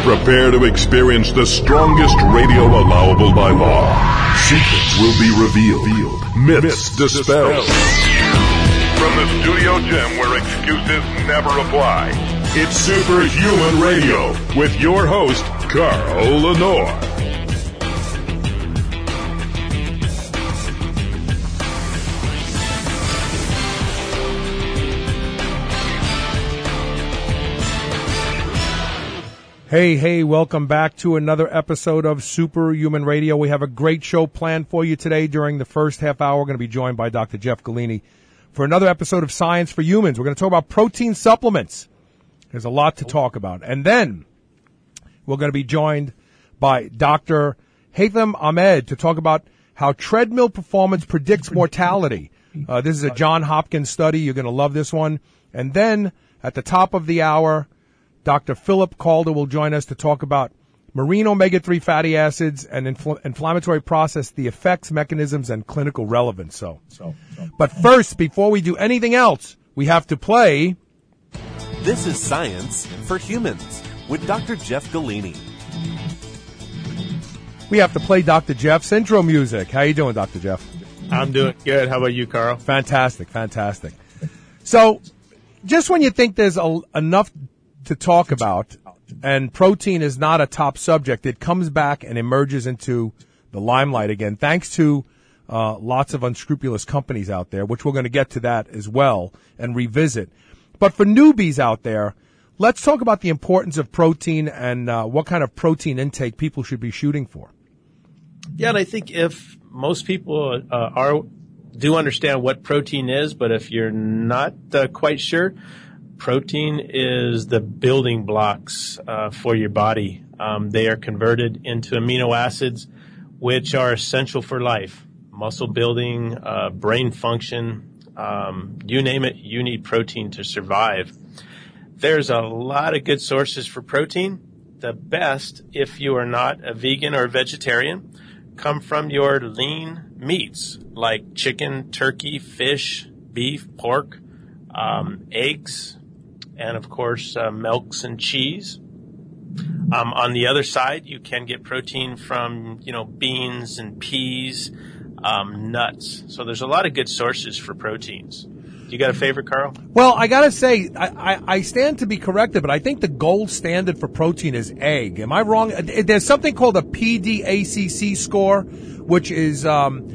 Prepare to experience the strongest radio allowable by law. Secrets will be revealed. Myths dispelled. From the studio gym where excuses never apply, it's Superhuman Radio with your host, Carl Lenore. Hey, welcome back to another episode of Superhuman Radio. We have a great show planned for you today. During the first half hour, we're going to be joined by Dr. Jeff Galini for another episode of Science for Humans. We're going to talk about protein supplements. There's a lot to talk about. And then we're going to be joined by Dr. Haitham Ahmed to talk about how treadmill performance predicts mortality. This is a Johns Hopkins study. You're going to love this one. And then at the top of the hour, Dr. Philip Calder will join us to talk about marine omega-3 fatty acids and inflammatory process, the effects, mechanisms, and clinical relevance. But first, before we do anything else, we have to play... This is Science for Humans with Dr. Jeff Galini. We have to play Dr. Jeff's intro music. How you doing, Dr. Jeff? I'm doing good. How about you, Carl? Fantastic. So, just when you think there's enough to talk about, and protein is not a top subject, it comes back and emerges into the limelight again, thanks to lots of unscrupulous companies out there, which we're going to get to that as well and revisit. But for newbies out there, let's talk about the importance of protein and what kind of protein intake people should be shooting for. Yeah, and I think if most people do understand what protein is, but if you're not quite sure, protein is the building blocks for your body. They are converted into amino acids, which are essential for life. Muscle building, brain function, you name it, you need protein to survive. There's a lot of good sources for protein. The best, if you are not a vegan or a vegetarian, come from your lean meats like chicken, turkey, fish, beef, pork, eggs, and of course, milks and cheese. On the other side, you can get protein from, beans and peas, nuts. So there's a lot of good sources for proteins. You got a favorite, Carl? Well, I gotta say, I stand to be corrected, but I think the gold standard for protein is egg. Am I wrong? There's something called a PDACC score, which is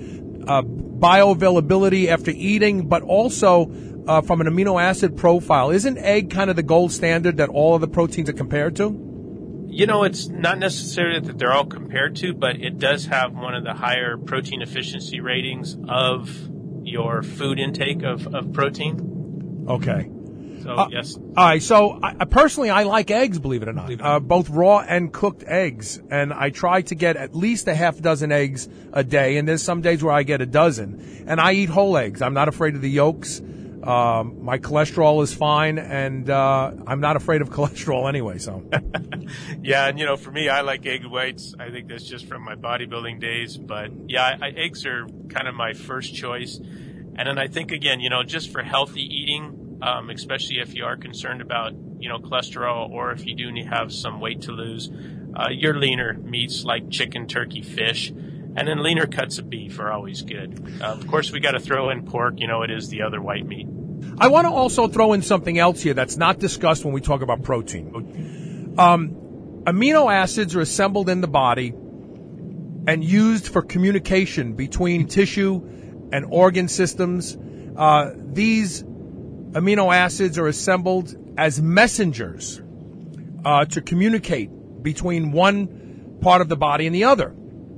bioavailability after eating, but also from an amino acid profile. Isn't egg kind of the gold standard that all of the proteins are compared to? It's not necessarily that they're all compared to, but it does have one of the higher protein efficiency ratings of your food intake of protein. Okay. So, yes. All right. So, I personally like eggs, believe it or not, both raw and cooked eggs. And I try to get at least a half dozen eggs a day. And there's some days where I get a dozen. And I eat whole eggs. I'm not afraid of the yolks. My cholesterol is fine, and I'm not afraid of cholesterol anyway. So, yeah, and for me, I like egg whites. I think that's just from my bodybuilding days. But yeah, eggs are kind of my first choice. And then I think again, just for healthy eating, especially if you are concerned about cholesterol, or if you do have some weight to lose, your leaner meats like chicken, turkey, fish. And then leaner cuts of beef are always good. Of course, we got to throw in pork. It is the other white meat. I want to also throw in something else here that's not discussed when we talk about protein. Amino acids are assembled in the body and used for communication between tissue and organ systems. These amino acids are assembled as messengers to communicate between one part of the body and the other.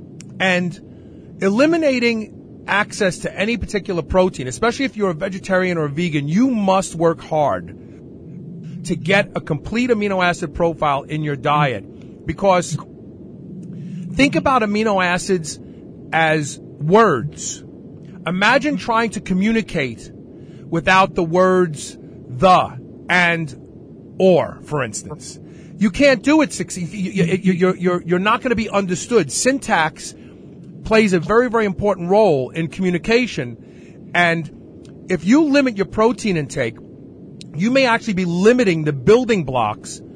And eliminating access to any particular protein, especially if you're a vegetarian or a vegan, you must work hard to get a complete amino acid profile in your diet. Because think about amino acids as words. Imagine trying to communicate without the words the and or, for instance. You can't do it. You're not going to be understood. Syntax plays a very, very important role in communication. And if you limit your protein intake, you may actually be limiting the building blocks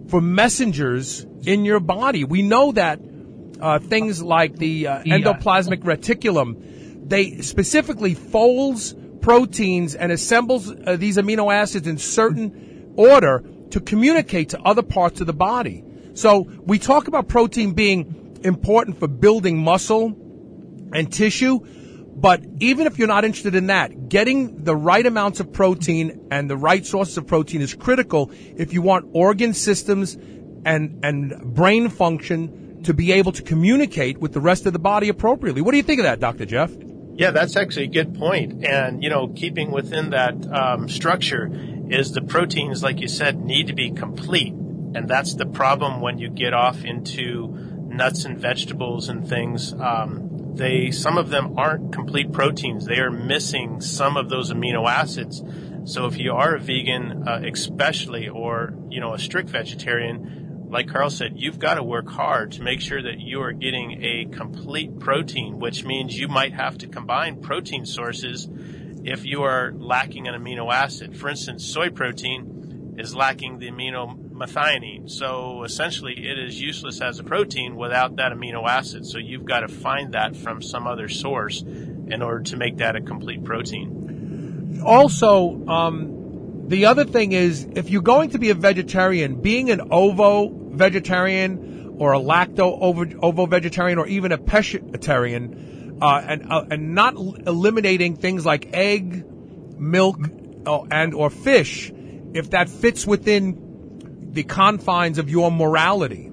for messengers in your body. We know that things like the endoplasmic reticulum, they specifically folds proteins and assembles these amino acids in certain order to communicate to other parts of the body. So we talk about protein being important for building muscle and tissue, but even if you're not interested in that, getting the right amounts of protein and the right sources of protein is critical if you want organ systems and brain function to be able to communicate with the rest of the body appropriately. What do you think of that, Dr. Jeff? Yeah, that's actually a good point. And, keeping within that structure is the proteins, like you said, need to be complete. And that's the problem when you get off into nuts and vegetables and things. Some of them aren't complete proteins. They are missing some of those amino acids. So if you are a vegan, especially, or, a strict vegetarian, like Carl said, you've got to work hard to make sure that you are getting a complete protein, which means you might have to combine protein sources if you are lacking an amino acid. For instance, soy protein is lacking the amino methionine. So essentially it is useless as a protein without that amino acid. So you've got to find that from some other source in order to make that a complete protein. Also, the other thing is, if you're going to be a vegetarian, being an ovo-vegetarian or a lacto-ovo-vegetarian or even a pescatarian, and not eliminating things like egg, milk, and or fish, if that fits within the confines of your morality.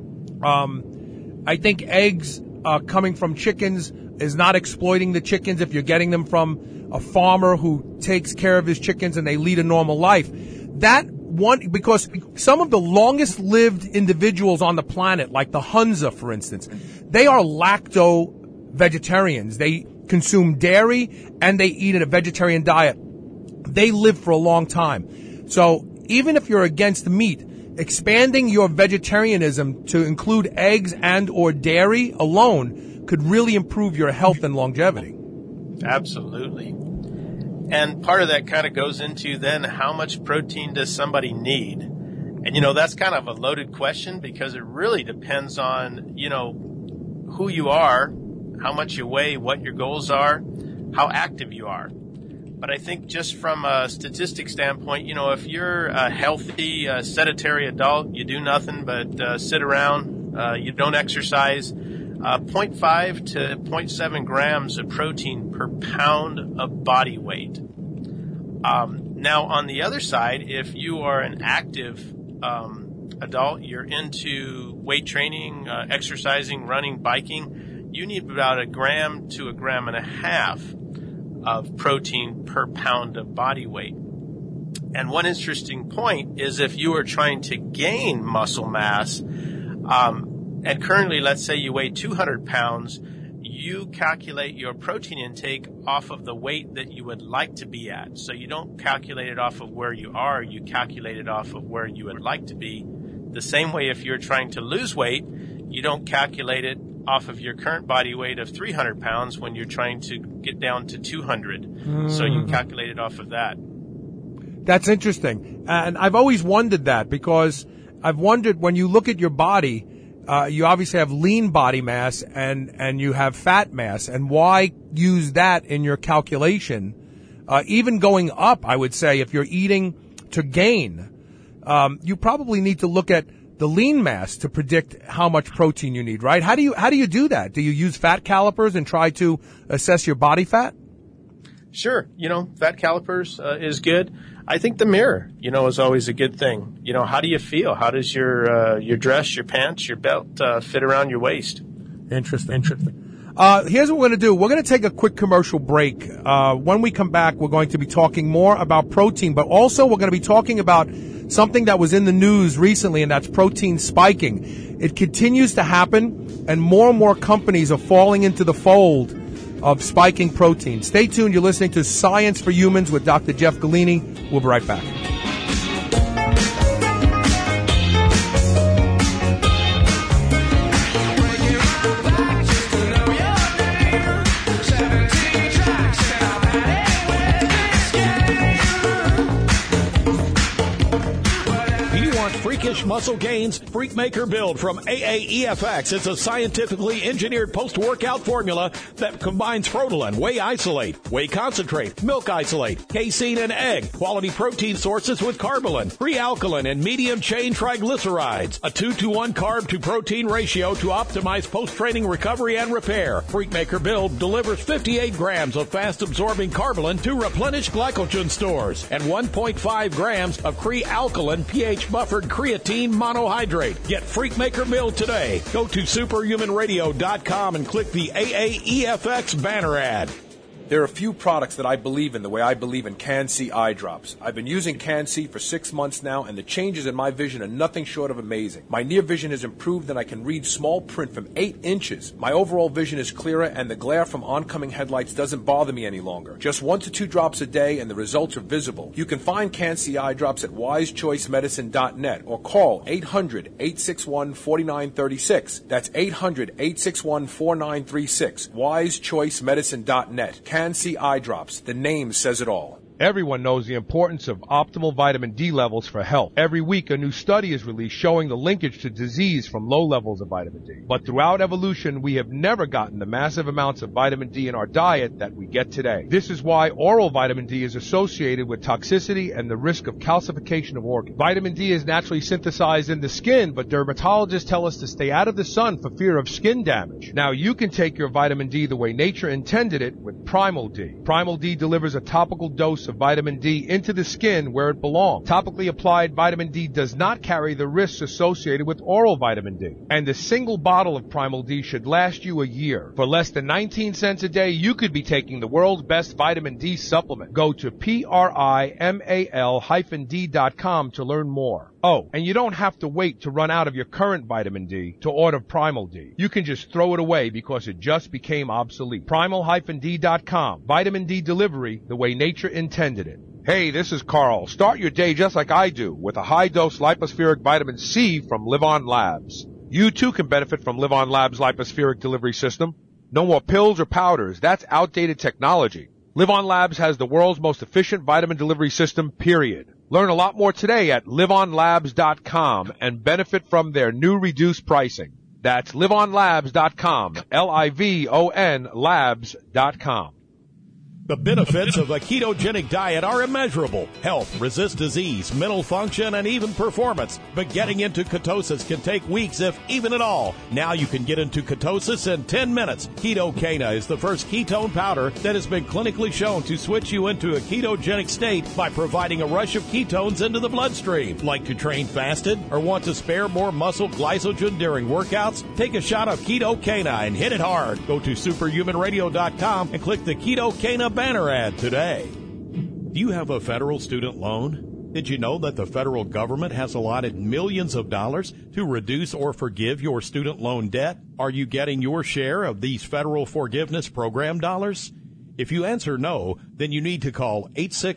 I think eggs coming from chickens is not exploiting the chickens if you're getting them from a farmer who takes care of his chickens and they lead a normal life. Because some of the longest lived individuals on the planet, like the Hunza, for instance, they are lacto-vegetarians. They consume dairy and they eat a vegetarian diet. They live for a long time. So even if you're against meat, expanding your vegetarianism to include eggs and or dairy alone could really improve your health and longevity. Absolutely. And part of that kind of goes into then how much protein does somebody need? And, that's kind of a loaded question because it really depends on, who you are, how much you weigh, what your goals are, how active you are. But I think just from a statistic standpoint, if you're a healthy, sedentary adult, you do nothing but sit around, you don't exercise, 0.5 to 0.7 grams of protein per pound of body weight. Now, on the other side, if you are an active adult, you're into weight training, exercising, running, biking, you need about 1 gram to 1.5 grams of protein per pound of body weight. And one interesting point is if you are trying to gain muscle mass, and currently, let's say you weigh 200 pounds, you calculate your protein intake off of the weight that you would like to be at. So you don't calculate it off of where you are, you calculate it off of where you would like to be. The same way if you're trying to lose weight, you don't calculate it off of your current body weight of 300 pounds when you're trying to get down to 200. So you calculate it off of that. That's interesting. And I've always wondered that because I've wondered when you look at your body, you obviously have lean body mass and you have fat mass. And why use that in your calculation? Even going up, I would say, if you're eating to gain, you probably need to look at the lean mass to predict how much protein you need, right? How do you do that? Do you use fat calipers and try to assess your body fat? Sure. Fat calipers is good. I think the mirror, is always a good thing. How do you feel? How does your dress, your pants, your belt fit around your waist? Interesting. Here's what we're going to do. We're going to take a quick commercial break. When we come back, we're going to be talking more about protein, but also we're going to be talking about something that was in the news recently, and that's protein spiking. It continues to happen, and more companies are falling into the fold of spiking protein. Stay tuned. You're listening to Science for Humans with Dr. Jeff Galini. We'll be right back. muscle gains? Freakmaker Build from AAEFX is a scientifically engineered post-workout formula that combines Frotalin, Whey Isolate, Whey Concentrate, Milk Isolate, casein, and egg, quality protein sources with Carbolin, free alkaline, and medium-chain triglycerides. A 2-to-1 carb-to-protein ratio to optimize post-training recovery and repair. Freakmaker Build delivers 58 grams of fast-absorbing Carbolin to replenish glycogen stores and 1.5 grams of Alkaline pH-buffered creatine monohydrate. Get Freakmaker Build today. Go to superhumanradio.com and click the AAEFX banner ad. There are a few products that I believe in the way I believe in Can-C eye drops. I've been using Can-C for 6 months now, and the changes in my vision are nothing short of amazing. My near vision has improved, and I can read small print from 8 inches. My overall vision is clearer, and the glare from oncoming headlights doesn't bother me any longer. Just 1 to 2 drops a day, and the results are visible. You can find Can-C eye drops at wisechoicemedicine.net or call 800-861-4936. That's 800-861-4936. wisechoicemedicine.net. Can-C eye drops. The name says it all. Everyone knows the importance of optimal vitamin D levels for health. Every week, a new study is released showing the linkage to disease from low levels of vitamin D. But throughout evolution, we have never gotten the massive amounts of vitamin D in our diet that we get today. This is why oral vitamin D is associated with toxicity and the risk of calcification of organs. Vitamin D is naturally synthesized in the skin, but dermatologists tell us to stay out of the sun for fear of skin damage. Now, you can take your vitamin D the way nature intended it with Primal D. Primal D delivers a topical dose of vitamin D into the skin where it belongs. Topically applied vitamin D does not carry the risks associated with oral vitamin D. And a single bottle of Primal D should last you a year. For less than 19 cents a day, you could be taking the world's best vitamin D supplement. Go to primal-d.com to learn more. Oh, and you don't have to wait to run out of your current vitamin D to order Primal D. You can just throw it away because it just became obsolete. Primal-d.com. Vitamin D delivery the way nature intended it. Hey, this is Carl. Start your day just like I do with a high-dose lipospheric vitamin C from Livon Labs. You too can benefit from Livon Labs' lipospheric delivery system. No more pills or powders. That's outdated technology. Livon Labs has the world's most efficient vitamin delivery system, period. Learn a lot more today at livonlabs.com and benefit from their new reduced pricing. That's livonlabs.com, Livon labs.com. The benefits of a ketogenic diet are immeasurable. Health, resist disease, mental function, and even performance. But getting into ketosis can take weeks, if even at all. Now you can get into ketosis in 10 minutes. Ketocana is the first ketone powder that has been clinically shown to switch you into a ketogenic state by providing a rush of ketones into the bloodstream. Like to train fasted or want to spare more muscle glycogen during workouts? Take a shot of Ketocana and hit it hard. Go to superhumanradio.com and click the Ketocana banner ad today. Do you have a federal student loan? Did you know that the federal government has allotted millions of dollars to reduce or forgive your student loan debt? Are you getting your share of these federal forgiveness program dollars? If you answer no, then you need to call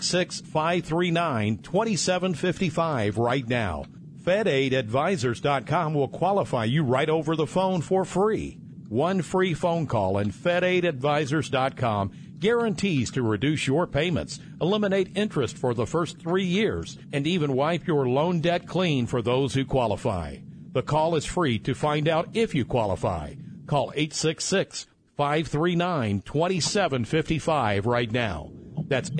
866-539-2755 right now. FedAidAdvisors.com will qualify you right over the phone for free. One free phone call, and FedAidAdvisors.com guarantees to reduce your payments, eliminate interest for the first 3 years, and even wipe your loan debt clean for those who qualify. The call is free to find out if you qualify. Call 866-539-2755 right now. That's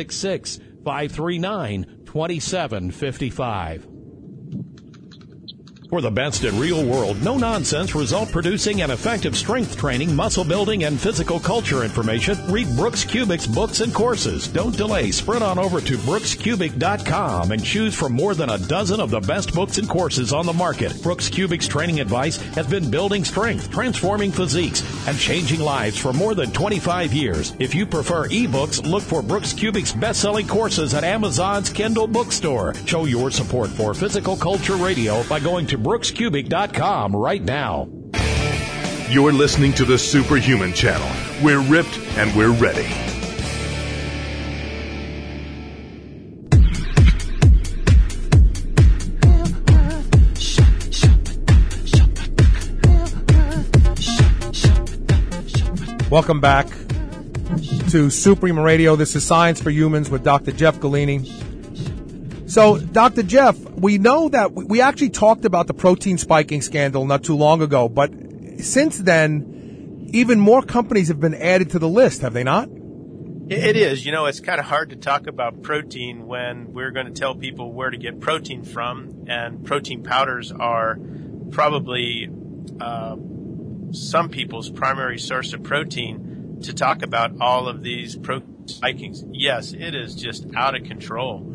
866-539-2755. For the best in real world, no nonsense, result producing and effective strength training, muscle building, and physical culture information, read Brooks Kubic's books and courses. Don't delay. Sprint on over to brookskubic.com and choose from more than a dozen of the best books and courses on the market. Brooks Kubic's training advice has been building strength, transforming physiques, and changing lives for more than 25 years. If you prefer ebooks, look for Brooks Kubic's best-selling courses at Amazon's Kindle bookstore. Show your support for Physical Culture Radio by going to brookskubic.com right now. You're listening to the Superhuman Channel. We're ripped and we're ready. Welcome back to Superhuman Radio. This is Science for Humans with Dr. Jeff Galini. So, Dr. Jeff, we know that we actually talked about the protein spiking scandal not too long ago, but since then, even more companies have been added to the list, have they not? It is. It's kind of hard to talk about protein when we're going to tell people where to get protein from, and protein powders are probably some people's primary source of protein, to talk about all of these protein spikings. Yes, it is just out of control.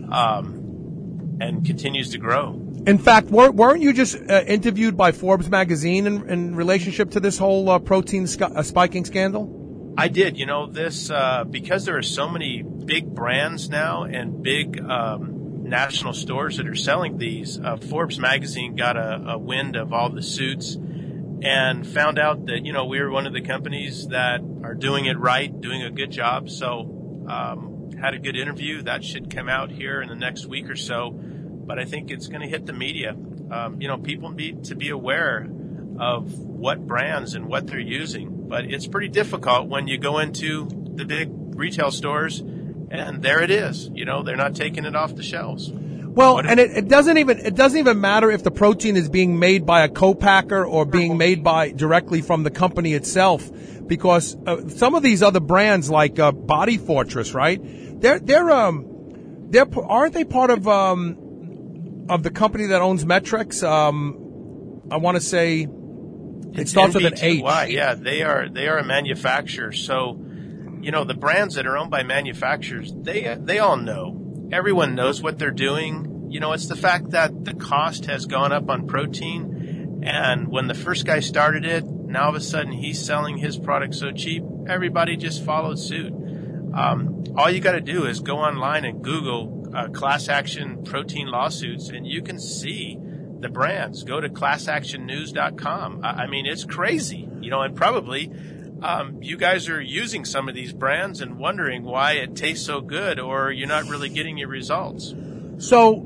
And continues to grow. In fact, weren't you just interviewed by Forbes magazine in relationship to this whole protein spiking scandal? I did. This because there are so many big brands now and big national stores that are selling these. Forbes magazine got a wind of all the suits and found out that we were one of the companies that are doing it right, doing a good job. So. Had a good interview. That should come out here in the next week or so, but I think it's going to hit the media. People need to be aware of what brands and what they're using, but it's pretty difficult when you go into the big retail stores and there it is. They're not taking it off the shelves. Well, and it doesn't even matter if the protein is being made by a co-packer or being made directly from the company itself, because some of these other brands like Body Fortress, right? They're aren't they part of the company that owns Metrix? I want to say it starts with an H. Yeah, they are a manufacturer. So, the brands that are owned by manufacturers, they all know. Everyone knows what they're doing. It's the fact that the cost has gone up on protein, and when the first guy started it, now all of a sudden he's selling his product so cheap, everybody just followed suit. All you got to do is go online and Google class action protein lawsuits, and you can see the brands. Go to classactionnews.com. I mean, it's crazy, and probably you guys are using some of these brands and wondering why it tastes so good, or you're not really getting your results. So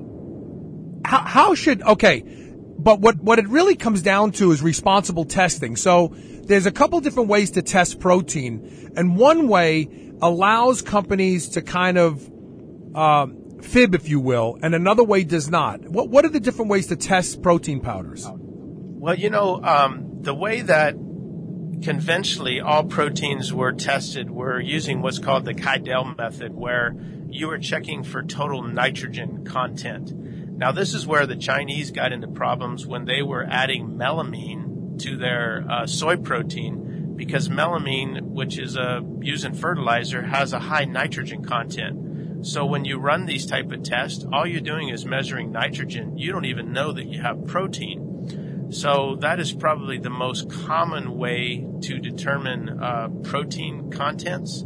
but what it really comes down to is responsible testing. So there's a couple different ways to test protein, and one way allows companies to kind of fib, if you will, and another way does not. What are the different ways to test protein powders? Well, the way that conventionally all proteins were tested were using what's called the Kydell method, where you were checking for total nitrogen content. Now, this is where the Chinese got into problems when they were adding melamine to their soy protein, because melamine, which is used in fertilizer, has a high nitrogen content. So when you run these type of tests, all you're doing is measuring nitrogen. You don't even know that you have protein. So that is probably the most common way to determine protein contents.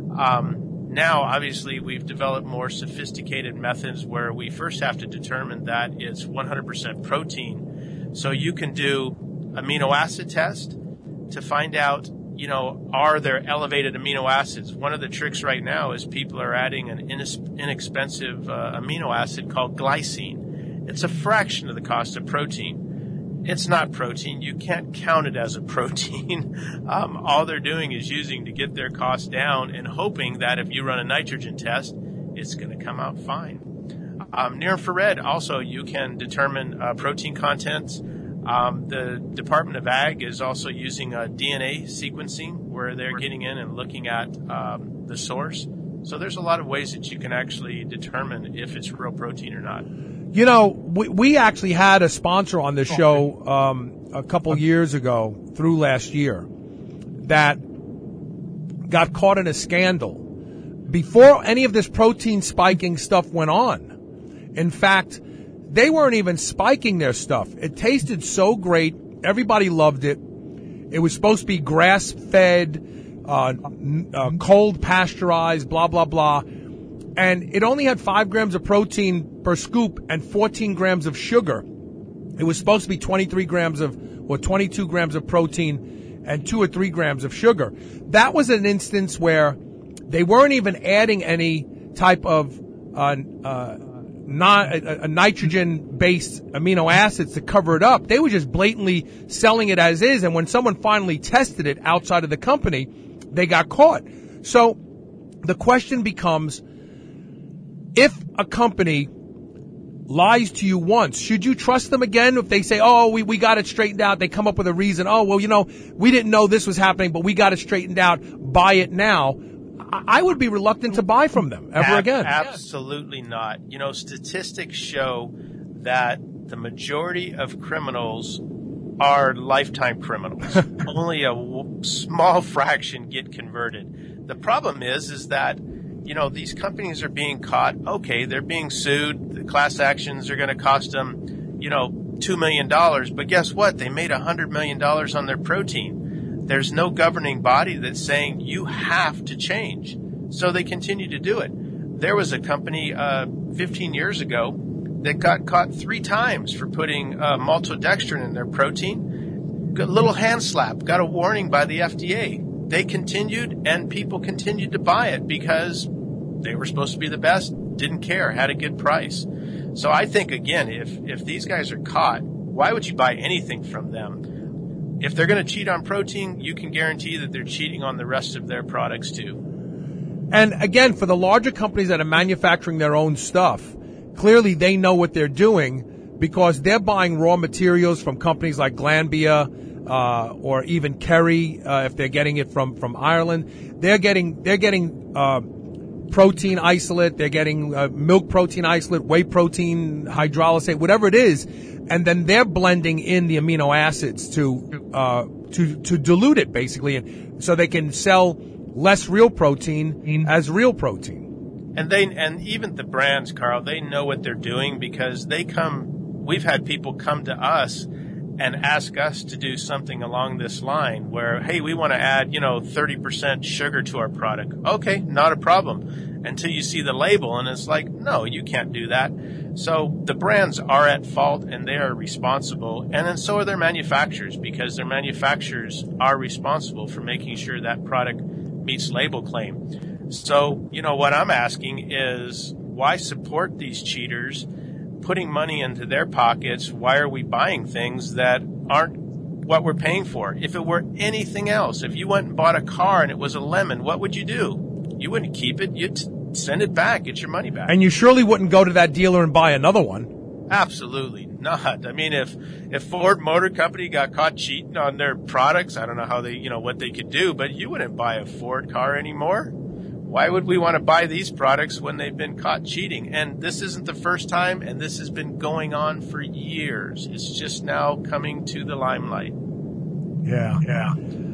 Now, obviously, we've developed more sophisticated methods where we first have to determine that it's 100% protein. So you can do amino acid test to find out, are there elevated amino acids? One of the tricks right now is people are adding an inexpensive amino acid called glycine. It's a fraction of the cost of protein. It's not protein. You can't count it as a protein. All they're doing is using to get their costs down and hoping that if you run a nitrogen test, it's going to come out fine. Near infrared, also, you can determine protein contents. The Department of Ag is also using DNA sequencing, where they're getting in and looking at the source. So there's a lot of ways that you can actually determine if it's real protein or not. We actually had a sponsor on this show a couple years ago, through last year, that got caught in a scandal before any of this protein spiking stuff went on. In fact, they weren't even spiking their stuff. It tasted so great. Everybody loved it. It was supposed to be grass-fed, cold pasteurized, blah, blah, blah. And it only had 5 grams of protein per scoop and 14 grams of sugar. It was supposed to be 22 grams of protein and 2 or 3 grams of sugar. That was an instance where they weren't even adding any type of nitrogen-based amino acids to cover it up. They were just blatantly selling it as is. And when someone finally tested it outside of the company, they got caught. So the question becomes, if a company lies to you once, should you trust them again if they say, oh, we got it straightened out, they come up with a reason, oh, well, we didn't know this was happening, but we got it straightened out, buy it now. I would be reluctant to buy from them ever again. Absolutely not. Statistics show that the majority of criminals are lifetime criminals. Only a small fraction get converted. The problem is that these companies are being caught. Okay, they're being sued. The class actions are going to cost them, $2 million. But guess what? They made $100 million on their protein. There's no governing body that's saying you have to change. So they continue to do it. There was a company 15 years ago that got caught 3 times for putting maltodextrin in their protein. Got a little hand slap. Got a warning by the FDA. They continued, and people continued to buy it because they were supposed to be the best, didn't care, had a good price. So I think, again, if these guys are caught, why would you buy anything from them? If they're going to cheat on protein, you can guarantee that they're cheating on the rest of their products too. And again, for the larger companies that are manufacturing their own stuff, clearly they know what they're doing because they're buying raw materials from companies like Glanbia, or even Kerry, if they're getting it from Ireland. They're getting protein isolate, they're getting milk protein isolate, whey protein hydrolysate, whatever it is, and then they're blending in the amino acids to dilute it basically, and so they can sell less real protein as real protein. And even the brands, Carl, they know what they're doing because we've had people come to us and ask us to do something along this line where, hey, we want to add, 30% sugar to our product. Okay, not a problem. Until you see the label and it's like, no, you can't do that. So the brands are at fault and they are responsible. And then so are their manufacturers because their manufacturers are responsible for making sure that product meets label claim. So, what I'm asking is why support these cheaters? Putting money into their pockets, why are we buying things that aren't what we're paying for? If it were anything else, if you went and bought a car and it was a lemon, what would you do? You wouldn't keep it. You'd send it back, get your money back. And you surely wouldn't go to that dealer and buy another one. Absolutely not. I mean, if Ford Motor Company got caught cheating on their products, I don't know how they, what they could do, but you wouldn't buy a Ford car anymore. Why would we want to buy these products when they've been caught cheating? And this isn't the first time, and this has been going on for years. It's just now coming to the limelight. Yeah.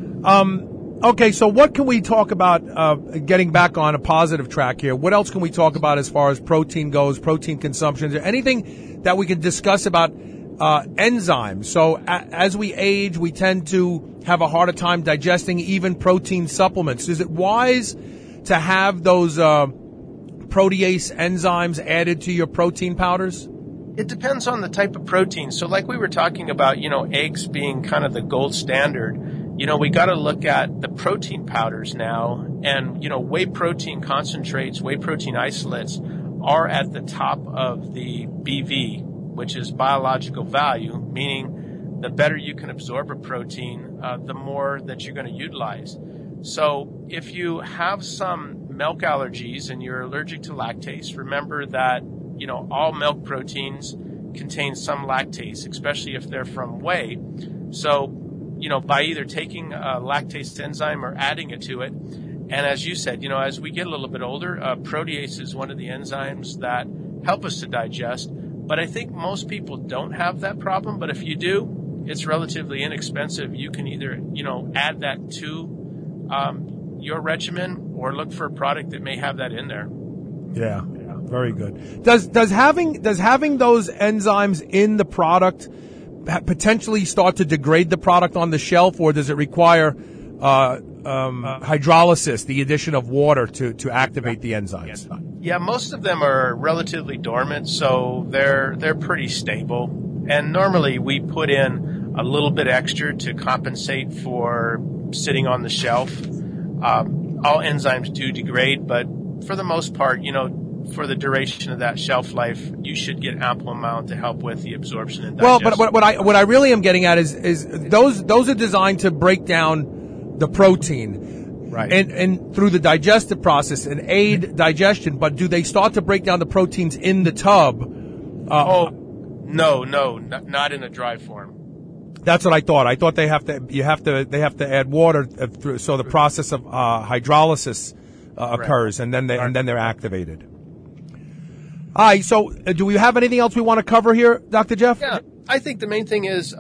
Okay, so what can we talk about, getting back on a positive track here? What else can we talk about as far as protein goes, protein consumption? Is there anything that we can discuss about enzymes? So as we age, we tend to have a harder time digesting even protein supplements. Is it wise to have those protease enzymes added to your protein powders? It depends on the type of protein. So like we were talking about, eggs being kind of the gold standard, we got to look at the protein powders now. And, whey protein concentrates, whey protein isolates are at the top of the BV, which is biological value, meaning the better you can absorb a protein, the more that you're going to utilize. So if you have some milk allergies and you're allergic to lactase, remember that, all milk proteins contain some lactase, especially if they're from whey. So, by either taking a lactase enzyme or adding it to it, and as you said, as we get a little bit older, protease is one of the enzymes that help us to digest. But I think most people don't have that problem. But if you do, it's relatively inexpensive. You can either, add that to your regimen or look for a product that may have that in there. Yeah, very good. Does having those enzymes in the product potentially start to degrade the product on the shelf, or does it require hydrolysis, the addition of water to activate the enzymes? Yeah, most of them are relatively dormant, so they're pretty stable. And normally we put in a little bit extra to compensate for sitting on the shelf. All enzymes do degrade, but for the most part, for the duration of that shelf life, you should get ample amount to help with the absorption and digestion. Well, but what I really am getting at is those are designed to break down the protein, right? And through the digestive process and aid digestion. But do they start to break down the proteins in the tub No, not in a dry form. That's what I thought. I thought they have to add water through, so the process of hydrolysis occurs, and then they're activated. All right. So, do we have anything else we want to cover here, Dr. Jeff? Yeah, I think the main thing is,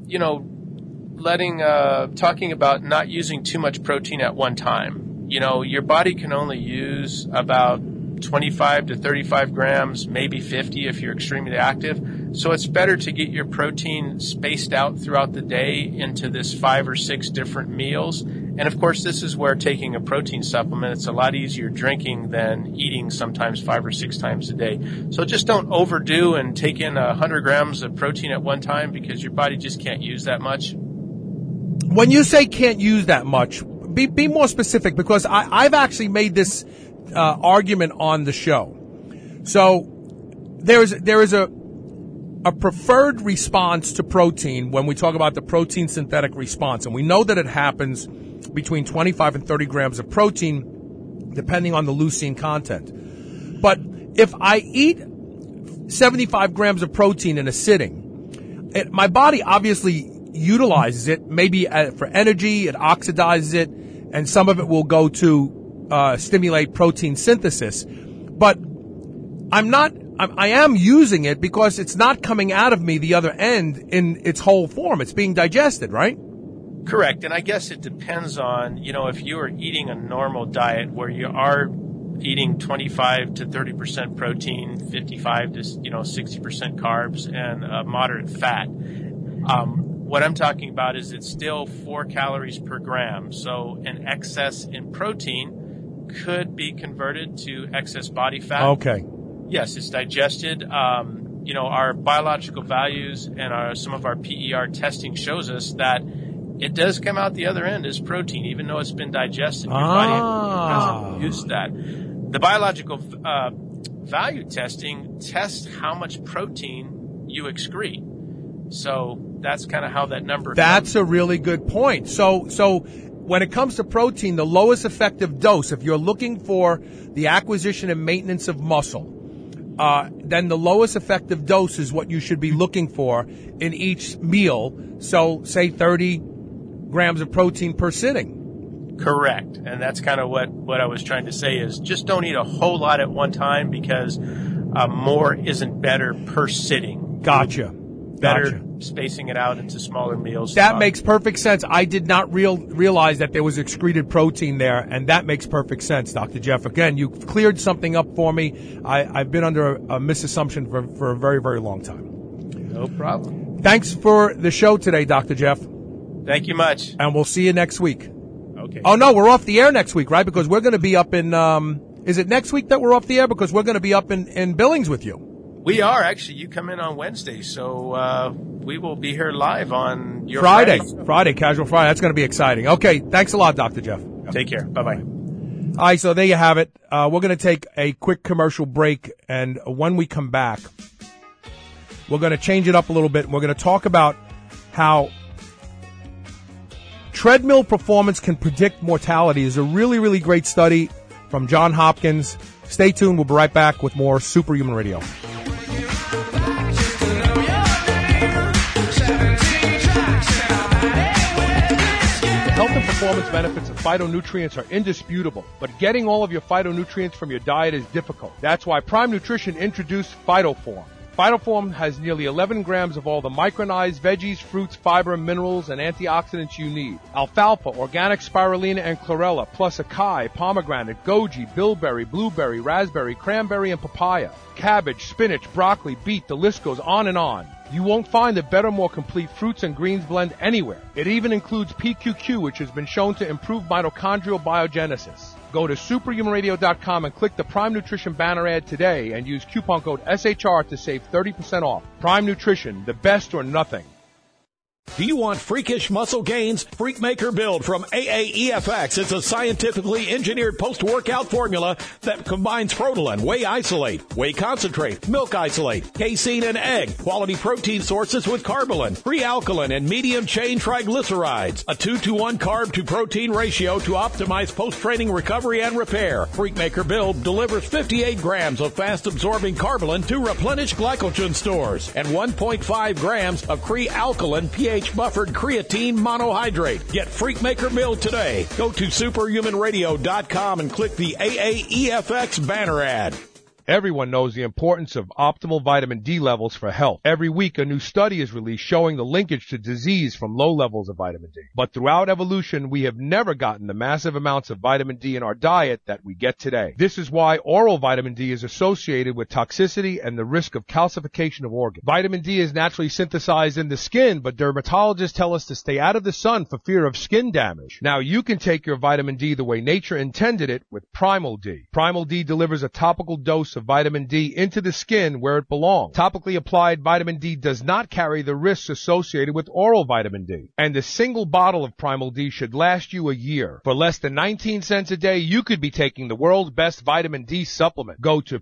talking about not using too much protein at one time. Your body can only use about 25 to 35 grams, maybe 50 if you're extremely active. So it's better to get your protein spaced out throughout the day into this 5 or 6 different meals. And of course, this is where taking a protein supplement, it's a lot easier drinking than eating sometimes 5 or 6 times a day. So just don't overdo and take in 100 grams of protein at one time, because your body just can't use that much. When you say can't use that much, be more specific, because I've actually made this argument on the show. So there is a preferred response to protein when we talk about the protein synthetic response, and we know that it happens between 25 and 30 grams of protein, depending on the leucine content. But if I eat 75 grams of protein in a sitting, my body obviously utilizes it, maybe for energy, it oxidizes it, and some of it will go to stimulate protein synthesis. But I am using it because it's not coming out of me the other end in its whole form. It's being digested, right? Correct. And I guess it depends on, if you are eating a normal diet where you are eating 25 to 30% protein, 55 to 60% carbs, and moderate fat. What I'm talking about is it's still 4 calories per gram. So an excess in protein could be converted to excess body fat. Okay. Yes, it's digested. Our biological values and some of our PER testing shows us that it does come out the other end as protein, even though it's been digested. Your body doesn't use that. The biological value testing tests how much protein you excrete. So that's kind of how that number That's comes. a really good point. So when it comes to protein, the lowest effective dose, if you're looking for the acquisition and maintenance of muscle, then the lowest effective dose is what you should be looking for in each meal. So say 30 grams of protein per sitting. Correct. And that's kind of what I was trying to say is just don't eat a whole lot at one time, because more isn't better per sitting. Gotcha. Better spacing it out into smaller meals. That makes perfect sense. I did not realize that there was excreted protein there, and that makes perfect sense, Dr. Jeff. Again, you cleared something up for me. I've been under a misassumption for a very, very long time. No problem. Thanks for the show today, Dr. Jeff. Thank you much. And we'll see you next week. Okay. Oh, no, we're off the air next week, right? Because we're going to be up in, is it next week that we're off the air? Because we're going to be up in Billings with you. We are. Actually, you come in on Wednesday, so we will be here live on your Friday, Casual Friday. That's going to be exciting. Okay, thanks a lot, Dr. Jeff. Take care. Bye-bye. All right, so there you have it. We're going to take a quick commercial break, and when we come back, we're going to change it up a little bit. We're going to talk about how treadmill performance can predict mortality. It's a really, really great study from Johns Hopkins. Stay tuned. We'll be right back with more Superhuman Radio. Health and performance benefits of phytonutrients are indisputable, but getting all of your phytonutrients from your diet is difficult. That's why Prime Nutrition introduced PhytoForm. PhytoForm has nearly 11 grams of all the micronized veggies, fruits, fiber, minerals, and antioxidants you need. Alfalfa, organic spirulina, and chlorella, plus acai, pomegranate, goji, bilberry, blueberry, raspberry, cranberry, and papaya. Cabbage, spinach, broccoli, beet, the list goes on and on. You won't find a better, more complete fruits and greens blend anywhere. It even includes PQQ, which has been shown to improve mitochondrial biogenesis. Go to superhumanradio.com and click the Prime Nutrition banner ad today and use coupon code SHR to save 30% off. Prime Nutrition, the best or nothing. Do you want freakish muscle gains? Freakmaker Build from AAEFX is a scientifically engineered post-workout formula that combines Protein, whey isolate, whey concentrate, milk isolate, casein, and egg, quality protein sources with carbolin, free alkaline, and medium-chain triglycerides. A 2-to-1 carb-to-protein ratio to optimize post-training recovery and repair. Freakmaker Build delivers 58 grams of fast-absorbing carbolin to replenish glycogen stores and 1.5 grams of Cree-alkaline pH-buffered creatine monohydrate. Get Freakmaker Build today. Go to superhumanradio.com and click the AAEFX banner ad. Everyone knows the importance of optimal vitamin D levels for health. Every week, a new study is released showing the linkage to disease from low levels of vitamin D. But throughout evolution, we have never gotten the massive amounts of vitamin D in our diet that we get today. This is why oral vitamin D is associated with toxicity and the risk of calcification of organs. Vitamin D is naturally synthesized in the skin, but dermatologists tell us to stay out of the sun for fear of skin damage. Now, you can take your vitamin D the way nature intended it with Primal D. Primal D delivers a topical dose of vitamin D into the skin where it belongs. Topically applied vitamin D does not carry the risks associated with oral vitamin D. And a single bottle of Primal D should last you a year. For less than 19 cents a day, you could be taking the world's best vitamin D supplement. Go to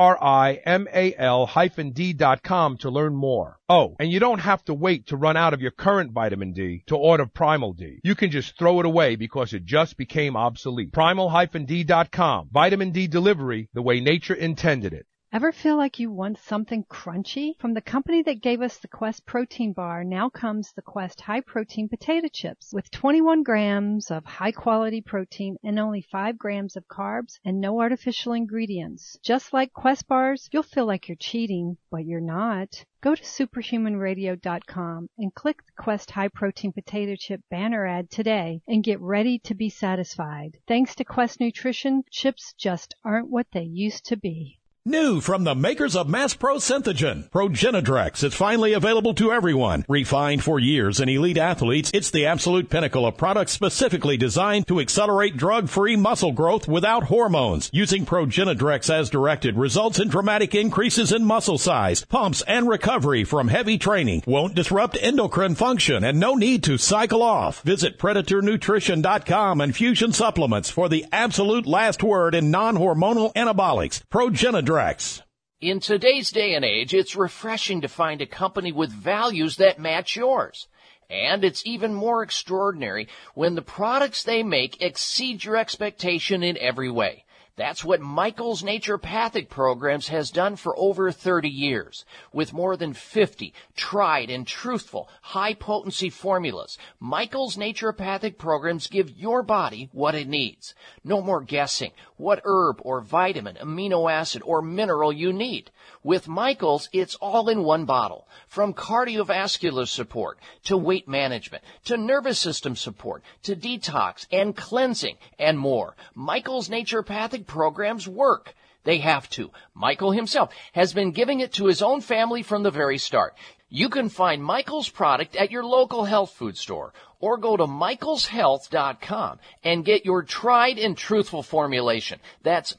primal-d.com to learn more. Oh, and you don't have to wait to run out of your current vitamin D to order Primal D. You can just throw it away because it just became obsolete. Primal-d.com. Vitamin D delivery the way nature intended it. Ever feel like you want something crunchy? From the company that gave us the Quest protein bar, now comes the Quest high protein potato chips with 21 grams of high quality protein and only 5 grams of carbs and no artificial ingredients. Just like Quest bars, you'll feel like you're cheating, but you're not. Go to superhumanradio.com and click the Quest high protein potato chip banner ad today and get ready to be satisfied. Thanks to Quest Nutrition, chips just aren't what they used to be. New from the makers of Mass Pro Synthogen, Progenadrex is finally available to everyone. Refined for years in elite athletes, it's the absolute pinnacle of products specifically designed to accelerate drug-free muscle growth without hormones. Using Progenadrex as directed results in dramatic increases in muscle size, pumps, and recovery from heavy training. Won't disrupt endocrine function and no need to cycle off. Visit PredatorNutrition.com and Fusion Supplements for the absolute last word in non-hormonal anabolics. Progenadrex. In today's day and age, it's refreshing to find a company with values that match yours. And it's even more extraordinary when the products they make exceed your expectation in every way. That's what Michael's Naturopathic Programs has done for over 30 years. With more than 50 tried and truthful, high-potency formulas, Michael's Naturopathic Programs give your body what it needs. No more guessing what herb or vitamin, amino acid, or mineral you need. With Michael's, it's all in one bottle. From cardiovascular support, to weight management, to nervous system support, to detox and cleansing, and more. Michael's Naturopathic Programs work. They have to. Michael himself has been giving it to his own family from the very start. You can find Michael's product at your local health food store or go to michaelshealth.com and get your tried and truthful formulation. That's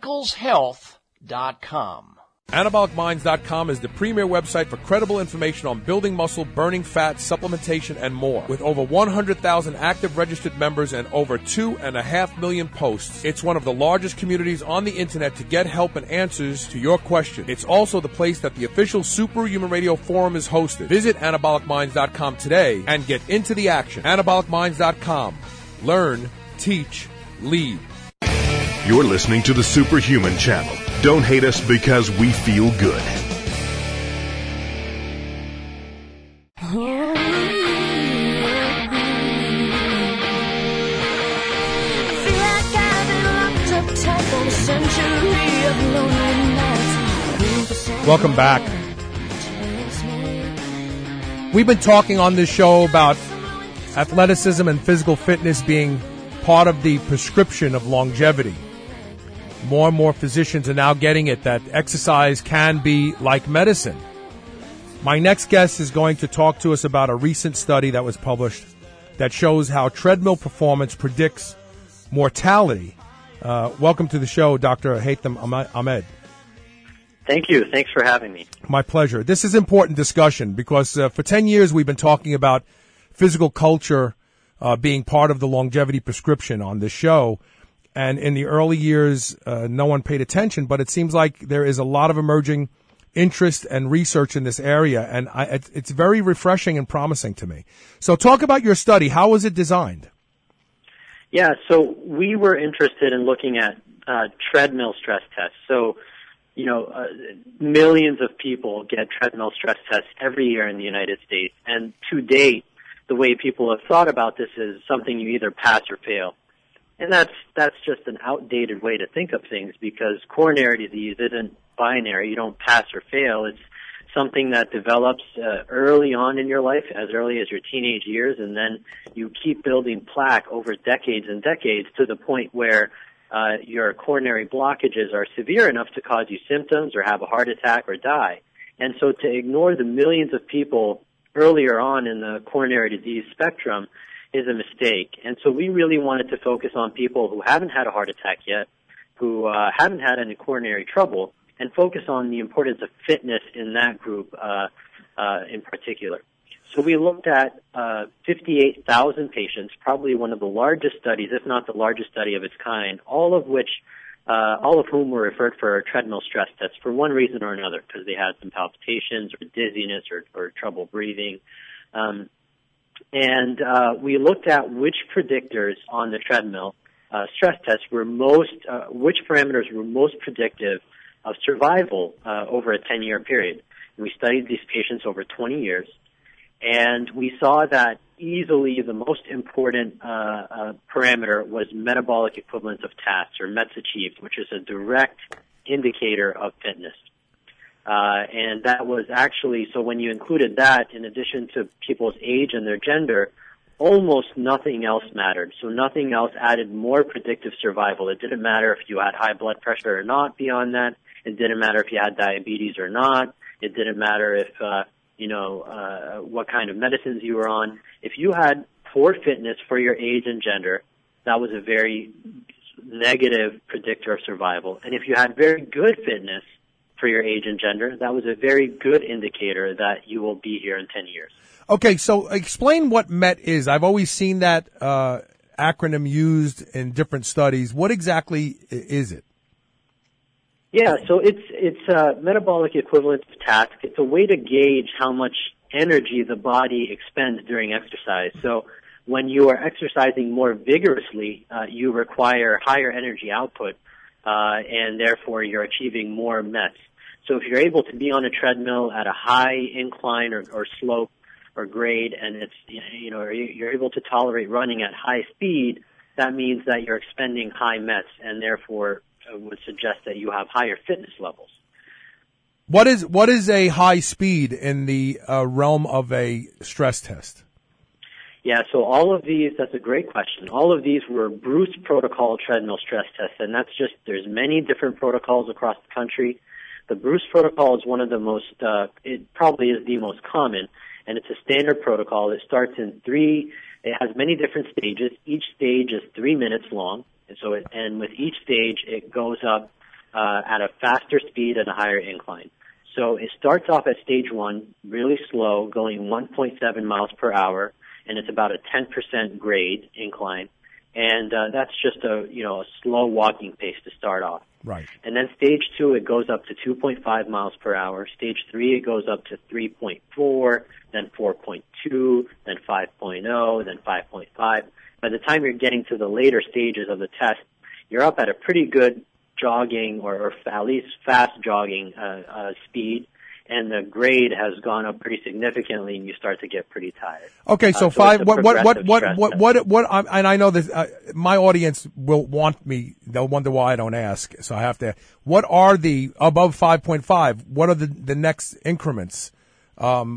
michaelshealth.com. AnabolicMinds.com is the premier website for credible information on building muscle, burning fat, supplementation, and more. With over 100,000 active registered members and over 2.5 million posts, it's one of the largest communities on the internet to get help and answers to your questions. It's also the place that the official Superhuman Radio Forum is hosted. Visit AnabolicMinds.com today and get into the action. AnabolicMinds.com. Learn, teach, lead. You're listening to the Superhuman Channel. Don't hate us because we feel good. Welcome back. We've been talking on this show about athleticism and physical fitness being part of the prescription of longevity. More and more physicians are now getting it, that exercise can be like medicine. My next guest is going to talk to us about a recent study that was published that shows how treadmill performance predicts mortality. Welcome to the show, Dr. Haitham Ahmed. Thank you. Thanks for having me. My pleasure. This is important discussion because for 10 years we've been talking about physical culture being part of the longevity prescription on this show. And in the early years, no one paid attention, but it seems like there is a lot of emerging interest and research in this area, and it's very refreshing and promising to me. So talk about your study. How was it designed? Yeah, so we were interested in looking at treadmill stress tests. So, millions of people get treadmill stress tests every year in the United States, and to date, the way people have thought about this is something you either pass or fail. And that's just an outdated way to think of things, because coronary disease isn't binary. You don't pass or fail. It's something that develops early on in your life, as early as your teenage years, and then you keep building plaque over decades and decades to the point where your coronary blockages are severe enough to cause you symptoms or have a heart attack or die. And so to ignore the millions of people earlier on in the coronary disease spectrum is a mistake. And so we really wanted to focus on people who haven't had a heart attack yet, who haven't had any coronary trouble, and focus on the importance of fitness in that group in particular. So we looked at 58,000 patients, probably one of the largest studies, if not the largest study of its kind, all of whom were referred for treadmill stress tests for one reason or another, because they had some palpitations or dizziness or trouble breathing. And we looked at which predictors on the treadmill stress tests were which parameters were most predictive of survival over a 10-year period. And we studied these patients over 20 years, and we saw that easily the most important parameter was metabolic equivalence of tasks, or METs achieved, which is a direct indicator of fitness. And that was actually, so when you included that, in addition to people's age and their gender, almost nothing else mattered. So nothing else added more predictive survival. It didn't matter if you had high blood pressure or not beyond that. It didn't matter if you had diabetes or not. It didn't matter if, what kind of medicines you were on. If you had poor fitness for your age and gender, that was a very negative predictor of survival. And if you had very good fitness for your age and gender, that was a very good indicator that you will be here in 10 years. Okay, so explain what MET is. I've always seen that acronym used in different studies. What exactly is it? Yeah, so it's metabolic equivalence of task. It's a way to gauge how much energy the body expends during exercise. So when you are exercising more vigorously, you require higher energy output, and therefore you're achieving more METs. So if you're able to be on a treadmill at a high incline or slope or grade, and it's, you're able to tolerate running at high speed, that means that you're expending high METs, and therefore would suggest that you have higher fitness levels. What is a high speed in the realm of a stress test? Yeah, so all of these, that's a great question. All of these were Bruce protocol treadmill stress tests, and there's many different protocols across the country. The Bruce protocol is one of the most, it probably is the most common, and it's a standard protocol. It starts in it has many different stages. Each stage is 3 minutes long, and with each stage it goes up at a faster speed and a higher incline. So it starts off at stage 1, really slow, going 1.7 miles per hour, and it's about a 10% grade incline. And that's just a slow walking pace to start off. Right. And then stage 2, it goes up to 2.5 miles per hour. Stage 3, it goes up to 3.4, then 4.2, then 5.0, then 5.5. By the time you're getting to the later stages of the test, you're up at a pretty good jogging or at least fast jogging speed, and the grade has gone up pretty significantly, and you start to get pretty tired. Okay, so five. And I know that my audience will want me. They'll wonder why I don't ask. So I have to. What are the above 5.5? What are the next increments to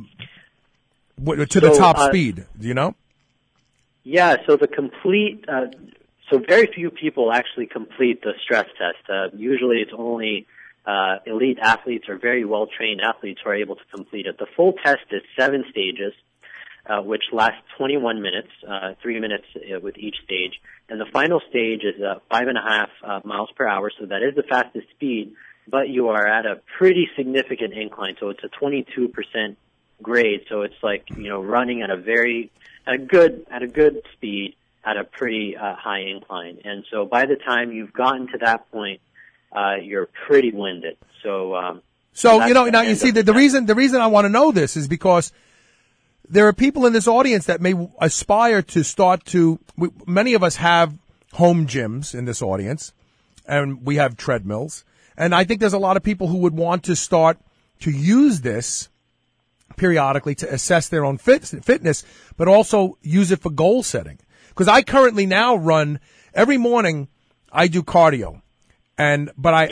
the top speed? Do you know? Yeah. So the complete. So very few people actually complete the stress test. Usually, it's only elite athletes or very well-trained athletes who are able to complete it. The full test is 7 stages, which lasts 21 minutes, 3 minutes with each stage. And the final stage is 5.5 miles per hour, so that is the fastest speed. but you are at a pretty significant incline. So it's a 22% grade. So it's like, running at a good speed at a pretty high incline. And so by the time you've gotten to that point, you're pretty winded. So now you see the reason I want to know this is because there are people in this audience that may aspire to many of us have home gyms in this audience, and we have treadmills. And I think there's a lot of people who would want to start to use this periodically to assess their own fitness, but also use it for goal setting. Because I currently now run every morning. I do cardio, I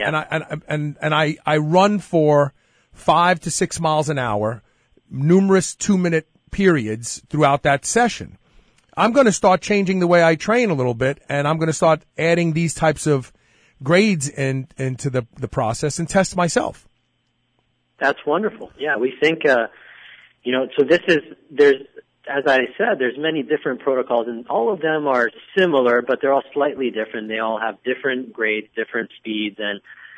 run for 5 to 6 miles an hour, numerous 2-minute periods throughout that session. I'm going to start changing the way I train a little bit, and I'm going to start adding these types of grades into the process and test myself. That's wonderful. Yeah, we think, as I said, there's many different protocols, and all of them are similar, but they're all slightly different. They all have different grades, different speeds, and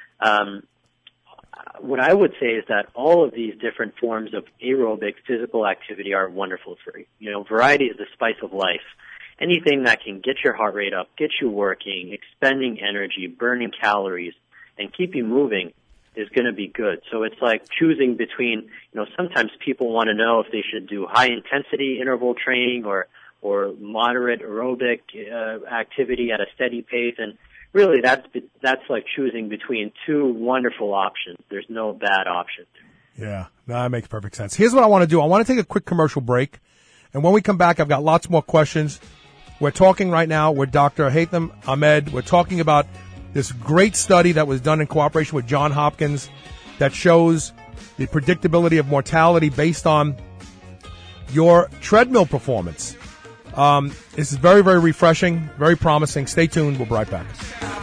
what I would say is that all of these different forms of aerobic physical activity are wonderful for you. Variety is the spice of life. Anything that can get your heart rate up, get you working, expending energy, burning calories, and keep you moving is going to be good. So it's like choosing between, sometimes people want to know if they should do high intensity interval training or moderate aerobic activity at a steady pace. And really that's like choosing between two wonderful options. There's no bad option. Yeah, no, that makes perfect sense. Here's what I want to do. I want to take a quick commercial break. And when we come back, I've got lots more questions. We're talking right now with Dr. Haitham Ahmed. We're talking about this great study that was done in cooperation with Johns Hopkins that shows the predictability of mortality based on your treadmill performance. This is very, very refreshing, very promising. Stay tuned. We'll be right back.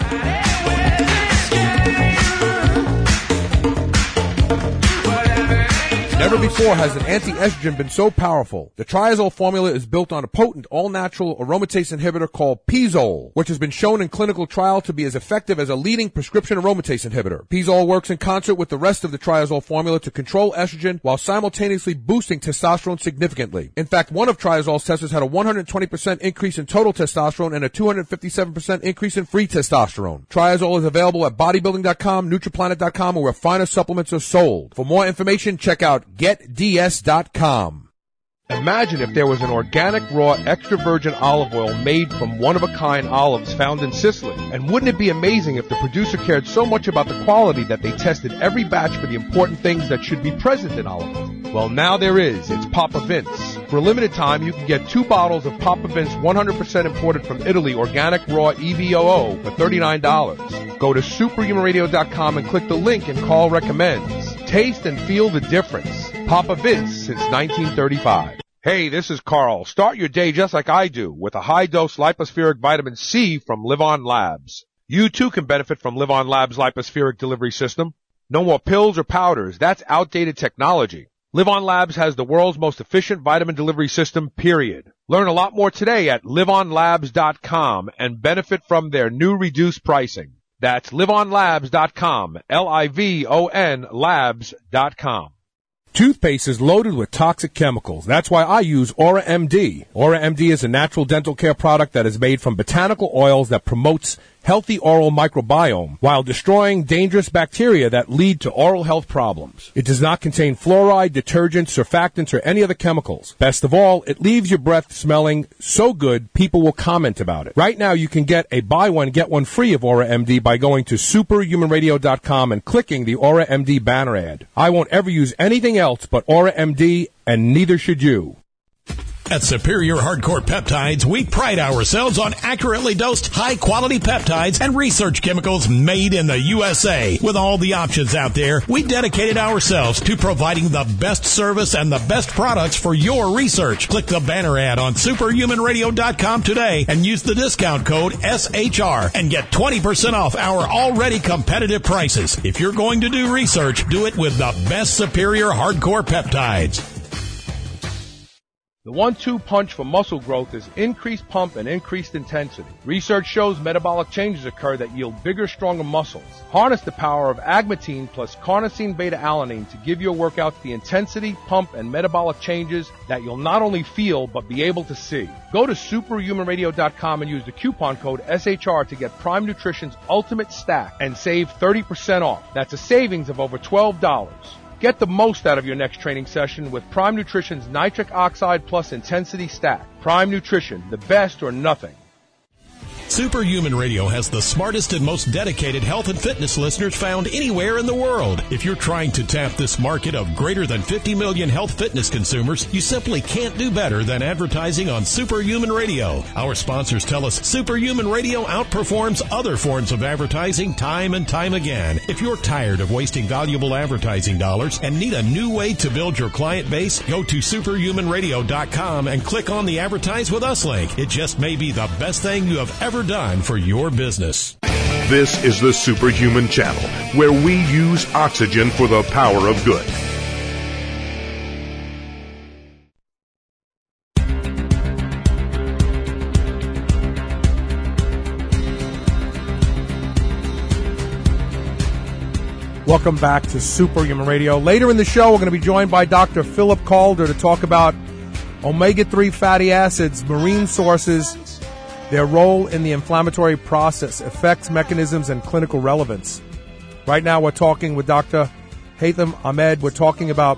Never before has an anti-estrogen been so powerful. The Triazole formula is built on a potent, all-natural aromatase inhibitor called Pizole, which has been shown in clinical trial to be as effective as a leading prescription aromatase inhibitor. Pizole works in concert with the rest of the Triazole formula to control estrogen while simultaneously boosting testosterone significantly. In fact, one of Triazole's testers had a 120% increase in total testosterone and a 257% increase in free testosterone. Triazole is available at bodybuilding.com, nutriplanet.com, or where finer supplements are sold. For more information, check out GetDS.com. Imagine if there was an organic, raw, extra virgin olive oil made from one-of-a-kind olives found in Sicily. And wouldn't it be amazing if the producer cared so much about the quality that they tested every batch for the important things that should be present in olive oil? Well, now there is. It's Papa Vince. For a limited time, you can get 2 bottles of Papa Vince 100% imported from Italy organic raw EVOO for $39. Go to superhumanradio.com and click the link and call recommends. Taste and feel the difference. Papa Vince since 1935. Hey, this is Carl. Start your day just like I do with a high-dose lipospheric vitamin C from Livon Labs. You too can benefit from Livon Labs' lipospheric delivery system. No more pills or powders. That's outdated technology. Livon Labs has the world's most efficient vitamin delivery system, period. Learn a lot more today at livonlabs.com and benefit from their new reduced pricing. That's livonlabs.com, Livon labs.com. Toothpaste is loaded with toxic chemicals. That's why I use Aura MD. Aura MD is a natural dental care product that is made from botanical oils that promotes healthy oral microbiome while destroying dangerous bacteria that lead to oral health problems. It does not contain fluoride, detergents, surfactants, or any other chemicals. Best of all, it leaves your breath smelling so good people will comment about it. Right now you can get a buy one, get one free of Aura MD by going to superhumanradio.com and clicking the Aura MD banner ad. I won't ever use anything else but Aura MD, and neither should you. At Superior Hardcore Peptides, we pride ourselves on accurately dosed, high-quality peptides and research chemicals made in the USA. With all the options out there, we dedicated ourselves to providing the best service and the best products for your research. Click the banner ad on superhumanradio.com today and use the discount code SHR and get 20% off our already competitive prices. If you're going to do research, do it with the best Superior Hardcore Peptides. The 1-2 punch for muscle growth is increased pump and increased intensity. Research shows metabolic changes occur that yield bigger, stronger muscles. Harness the power of agmatine plus carnosine beta-alanine to give your workouts the intensity, pump, and metabolic changes that you'll not only feel, but be able to see. Go to superhumanradio.com and use the coupon code SHR to get Prime Nutrition's Ultimate Stack and save 30% off. That's a savings of over $12. Get the most out of your next training session with Prime Nutrition's Nitric Oxide Plus Intensity Stack. Prime Nutrition, the best or nothing. Superhuman Radio has the smartest and most dedicated health and fitness listeners found anywhere in the world. If you're trying to tap this market of greater than 50 million health fitness consumers, you simply can't do better than advertising on Superhuman Radio. Our sponsors tell us Superhuman Radio outperforms other forms of advertising time and time again. If you're tired of wasting valuable advertising dollars and need a new way to build your client base, go to superhumanradio.com and click on the Advertise With Us link. It just may be the best thing you have ever done for your business. This is the Superhuman Channel, where we use oxygen for the power of good. Welcome back to Superhuman Radio. Later in the show, we're going to be joined by Dr. Philip Calder to talk about omega-3 fatty acids, marine sources, their role in the inflammatory process, effects, mechanisms, and clinical relevance. Right now, we're talking with Dr. Haitham Ahmed. We're talking about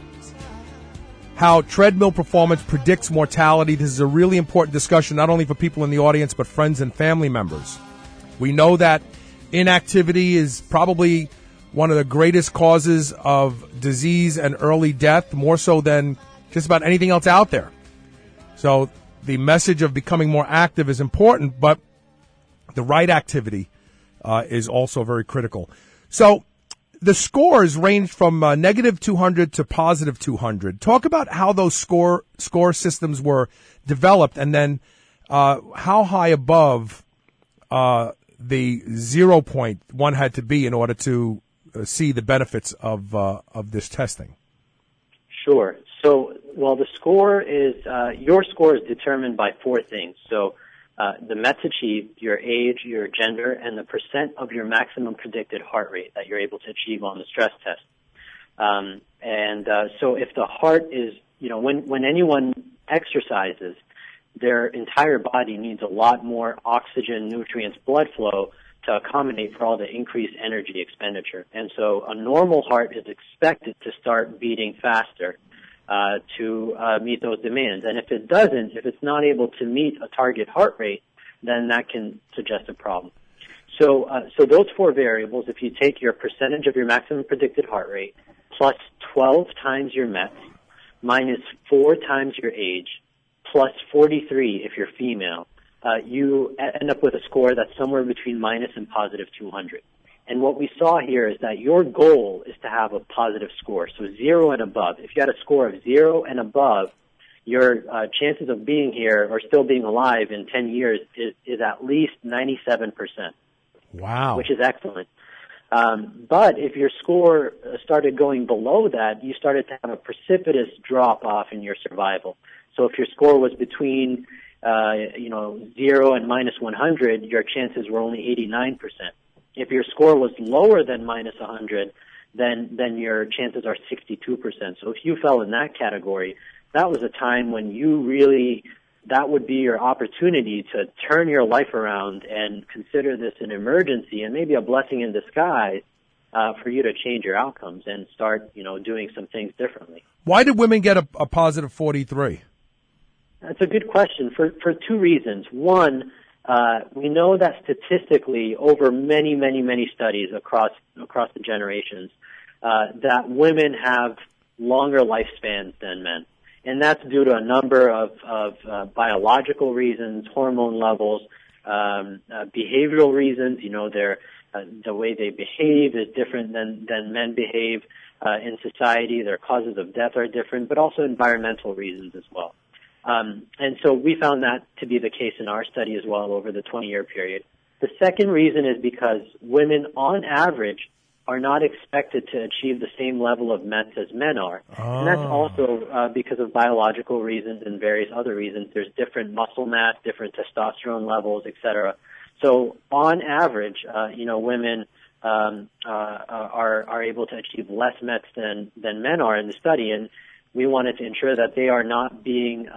how treadmill performance predicts mortality. This is a really important discussion, not only for people in the audience, but friends and family members. We know that inactivity is probably one of the greatest causes of disease and early death, more so than just about anything else out there. So the message of becoming more active is important, but the right activity is also very critical. So the scores range from negative 200 to positive 200. Talk about how those score systems were developed, and then how high above the 0 point one had to be in order to see the benefits of this testing. Sure. So, well, the score is, your score is determined by four things. So, the METs achieved, your age, your gender, and the percent of your maximum predicted heart rate that you're able to achieve on the stress test. So if the heart is, when anyone exercises, their entire body needs a lot more oxygen, nutrients, blood flow to accommodate for all the increased energy expenditure. And so a normal heart is expected to start beating faster to meet those demands. And if it doesn't, if it's not able to meet a target heart rate, then that can suggest a problem. So those four variables, if you take your percentage of your maximum predicted heart rate plus 12 times your METs minus 4 times your age plus 43 if you're female, you end up with a score that's somewhere between minus and positive 200. And what we saw here is that your goal is to have a positive score, so 0 and above. If you had a score of 0 and above, your chances of being here or still being alive in 10 years is at least 97%. Wow. Which is excellent. But if your score started going below that, you started to have a precipitous drop-off in your survival. So if your score was between 0 and minus 100, your chances were only 89%. If your score was lower than minus 100, then your chances are 62%. So if you fell in that category, that was a time when that would be your opportunity to turn your life around and consider this an emergency and maybe a blessing in disguise for you to change your outcomes and start, doing some things differently. Why did women get a positive 43? That's a good question for two reasons. One, we know that statistically over many, many, many studies across the generations, that women have longer lifespans than men. And that's due to a number of biological reasons, hormone levels, behavioral reasons. The way they behave is different than men behave in society. Their causes of death are different, but also environmental reasons as well. And so we found that to be the case in our study as well over the 20-year period. The second reason is because women, on average, are not expected to achieve the same level of METs as men are. And that's also because of biological reasons and various other reasons. There's different muscle mass, different testosterone levels, etc. So on average, women are able to achieve less METs than men are in the study, and we wanted to ensure that they are not being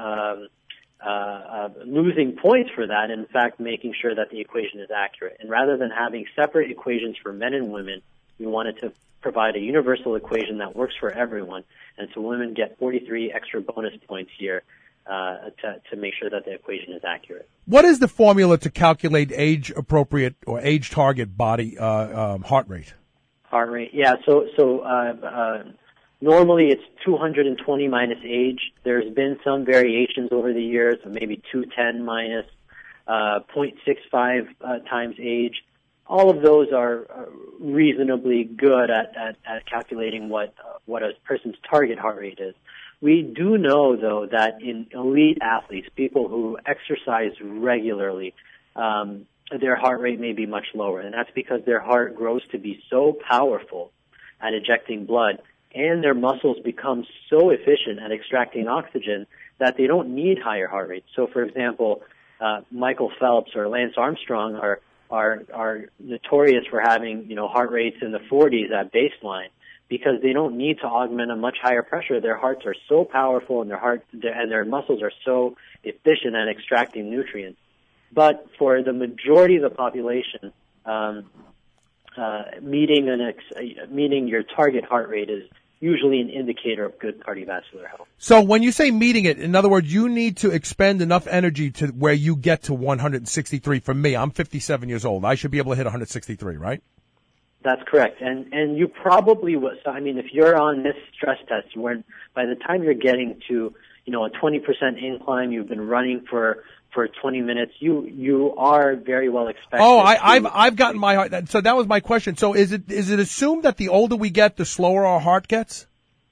losing points for that, in fact, making sure that the equation is accurate. And rather than having separate equations for men and women, we wanted to provide a universal equation that works for everyone. And so women get 43 extra bonus points here to make sure that the equation is accurate. What is the formula to calculate age-appropriate or age-target body heart rate? Heart rate, yeah. So normally it's 220 minus age. There's been some variations over the years, so maybe 210 minus 0.65 times age. All of those are reasonably good at calculating what a person's target heart rate is. We do know, though, that in elite athletes, people who exercise regularly, their heart rate may be much lower, and that's because their heart grows to be so powerful at ejecting blood, and their muscles become so efficient at extracting oxygen that they don't need higher heart rates. So, for example, Michael Phelps or Lance Armstrong are notorious for having, heart rates in the 40s at baseline because they don't need to augment a much higher pressure. Their hearts are so powerful and their muscles are so efficient at extracting nutrients. But for the majority of the population, meeting your target heart rate is usually an indicator of good cardiovascular health. So when you say meeting it, in other words, you need to expend enough energy to where you get to 163. For me, I'm 57 years old. I should be able to hit 163, right? That's correct. And you probably will. So, if you're on this stress test, by the time you're getting to, a 20% incline, you've been running for 20 minutes, you are very well expected. Oh, I've gotten my heart. So that was my question. So is it assumed that the older we get, the slower our heart gets?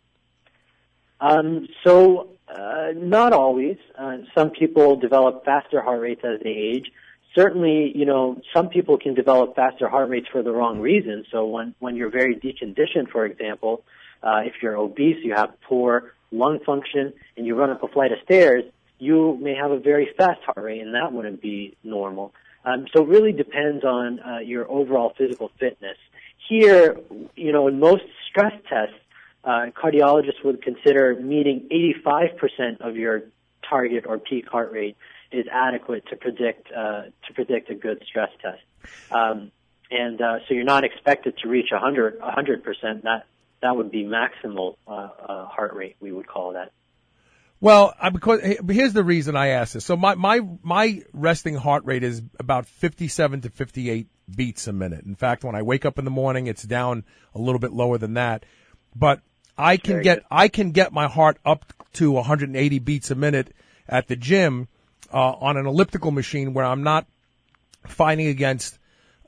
Not always. Some people develop faster heart rates as they age. Certainly, some people can develop faster heart rates for the wrong reasons. So when you're very deconditioned, for example, if you're obese, you have poor lung function, and you run up a flight of stairs, you may have a very fast heart rate, and that wouldn't be normal. So it really depends on your overall physical fitness. Here, in most stress tests, cardiologists would consider meeting 85% of your target or peak heart rate is adequate to predict a good stress test. So you're not expected to reach 100%. That would be maximal heart rate, we would call that. Well, because here's the reason I asked this. So my resting heart rate is about 57 to 58 beats a minute. In fact, when I wake up in the morning, it's down a little bit lower than that. But I can get my heart up to 180 beats a minute at the gym on an elliptical machine where I'm not fighting against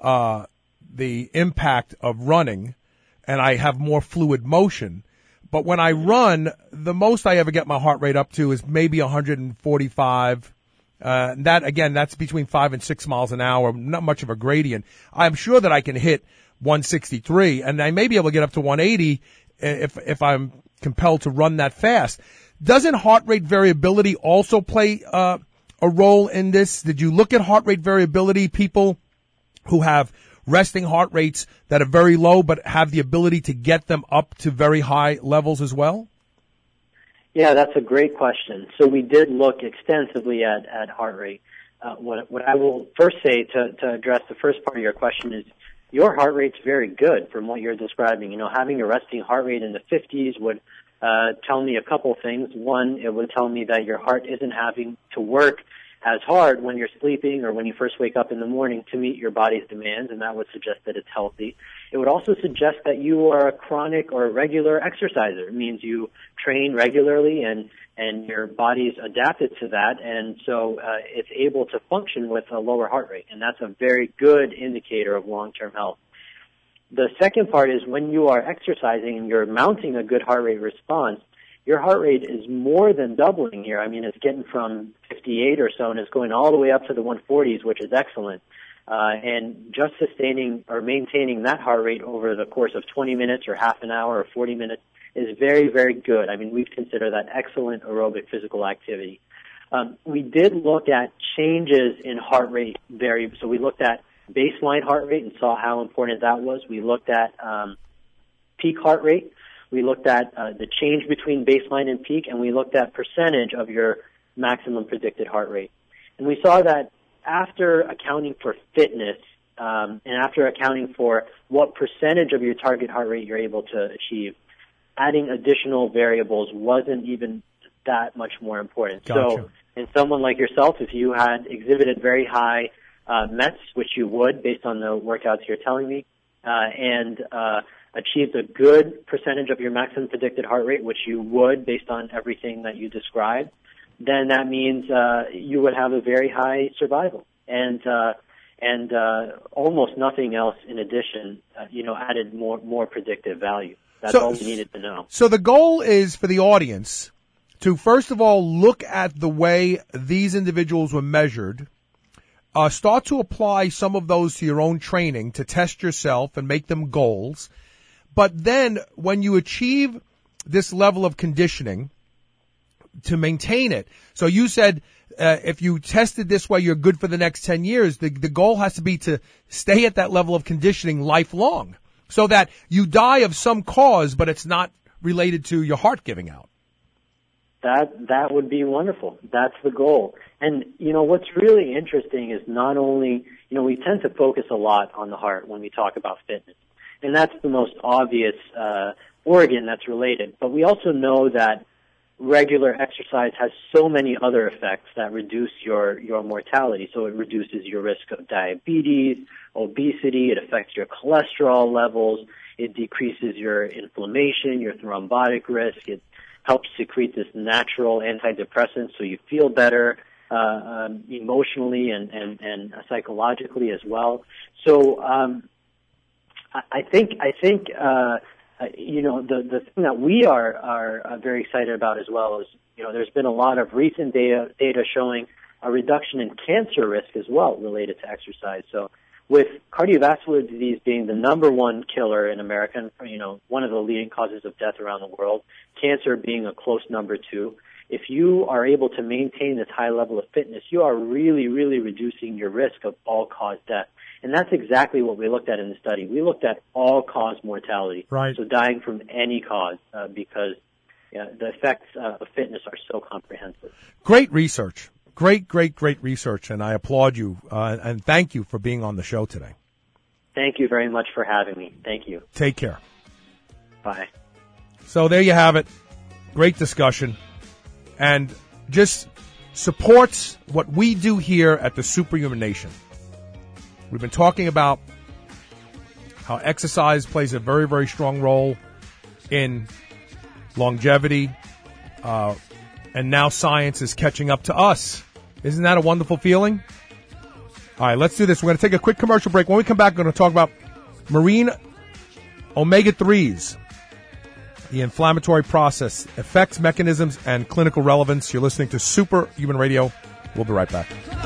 the impact of running, and I have more fluid motion. But when I run, the most I ever get my heart rate up to is maybe 145. That's between 5 and 6 miles an hour. Not much of a gradient. I'm sure that I can hit 163, and I may be able to get up to 180 if I'm compelled to run that fast. Doesn't heart rate variability also play a role in this? Did you look at heart rate variability, people who have resting heart rates that are very low but have the ability to get them up to very high levels as well? Yeah, that's a great question. So we did look extensively at heart rate. What I will first say to address the first part of your question is your heart rate's very good from what you're describing. Having a resting heart rate in the 50s would tell me a couple things. One, it would tell me that your heart isn't having to work as hard when you're sleeping or when you first wake up in the morning to meet your body's demands, and that would suggest that it's healthy. It would also suggest that you are a chronic or regular exerciser. It means you train regularly and your body's adapted to that, and so it's able to function with a lower heart rate, and that's a very good indicator of long-term health. The second part is when you are exercising and you're mounting a good heart rate response, your heart rate is more than doubling here. It's getting from 58 or so, and it's going all the way up to the 140s, which is excellent. And just sustaining or maintaining that heart rate over the course of 20 minutes or half an hour or 40 minutes is very, very good. I mean, we'd consider that excellent aerobic physical activity. We did look at changes in heart rate so we looked at baseline heart rate and saw how important that was. We looked at peak heart rate. We looked at the change between baseline and peak, and we looked at percentage of your maximum predicted heart rate. And we saw that after accounting for fitness and after accounting for what percentage of your target heart rate you're able to achieve, adding additional variables wasn't even that much more important. Gotcha. So in someone like yourself, if you had exhibited very high METs, which you would based on the workouts you're telling me, and achieved a good percentage of your maximum predicted heart rate, which you would based on everything that you described, then that means you would have a very high survival. And almost nothing else in addition, added more predictive value. That's all we needed to know. So the goal is for the audience to, first of all, look at the way these individuals were measured, start to apply some of those to your own training to test yourself and make them goals. But then when you achieve this level of conditioning, to maintain it. So you said if you tested this way, you're good for the next 10 years. The goal has to be to stay at that level of conditioning lifelong so that you die of some cause, but it's not related to your heart giving out. That would be wonderful. That's the goal. And, what's really interesting is not only, we tend to focus a lot on the heart when we talk about fitness. And that's the most obvious organ that's related. But we also know that regular exercise has so many other effects that reduce your mortality. So it reduces your risk of diabetes, obesity, it affects your cholesterol levels, it decreases your inflammation, your thrombotic risk, it helps secrete this natural antidepressant so you feel better emotionally and psychologically as well. So I think the thing that we are very excited about as well is, there's been a lot of recent data showing a reduction in cancer risk as well related to exercise. So with cardiovascular disease being the number one killer in America, one of the leading causes of death around the world, cancer being a close number two, if you are able to maintain this high level of fitness, you are really, really reducing your risk of all-cause death. And that's exactly what we looked at in the study. We looked at all-cause mortality, right? So dying from any cause, because the effects of fitness are so comprehensive. Great research. Great research, and I applaud you, and thank you for being on the show today. Thank you very much for having me. Thank you. Take care. Bye. So there you have it. Great discussion, and just supports what we do here at the Superhuman Nation. We've been talking about how exercise plays a very, very strong role in longevity, and now science is catching up to us. Isn't that a wonderful feeling? All right, let's do this. We're going to take a quick commercial break. When we come back, we're going to talk about marine omega-3s, the inflammatory process, effects, mechanisms, and clinical relevance. You're listening to Superhuman Radio. We'll be right back.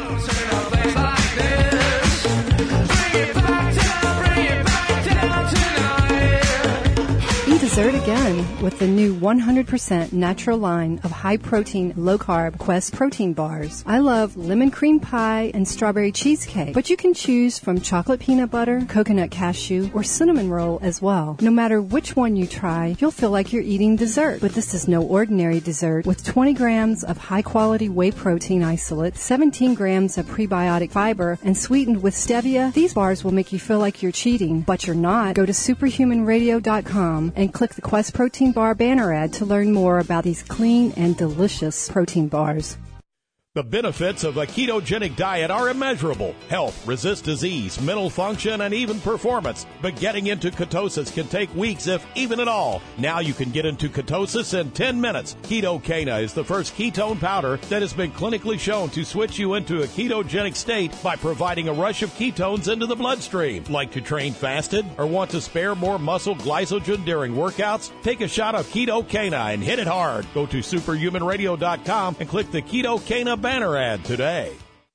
Dessert again with the new 100% natural line of high-protein, low-carb Quest protein bars. I love lemon cream pie and strawberry cheesecake, but you can choose from chocolate peanut butter, coconut cashew, or cinnamon roll as well. No matter which one you try, you'll feel like you're eating dessert. But this is no ordinary dessert. With 20 grams of high-quality whey protein isolate, 17 grams of prebiotic fiber, and sweetened with stevia, these bars will make you feel like you're cheating, but you're not. Go to superhumanradio.com and click the Quest Protein Bar banner ad to learn more about these clean and delicious protein bars. The benefits of a ketogenic diet are immeasurable. Health, resist disease, mental function, and even performance. But getting into ketosis can take weeks, if even at all. Now you can get into ketosis in 10 minutes. Ketocana is the first ketone powder that has been clinically shown to switch you into a ketogenic state by providing a rush of ketones into the bloodstream. Like to train fasted or want to spare more muscle glycogen during workouts? Take a shot of Ketocana and hit it hard. Go to superhumanradio.com and click the Ketocana banner ad today.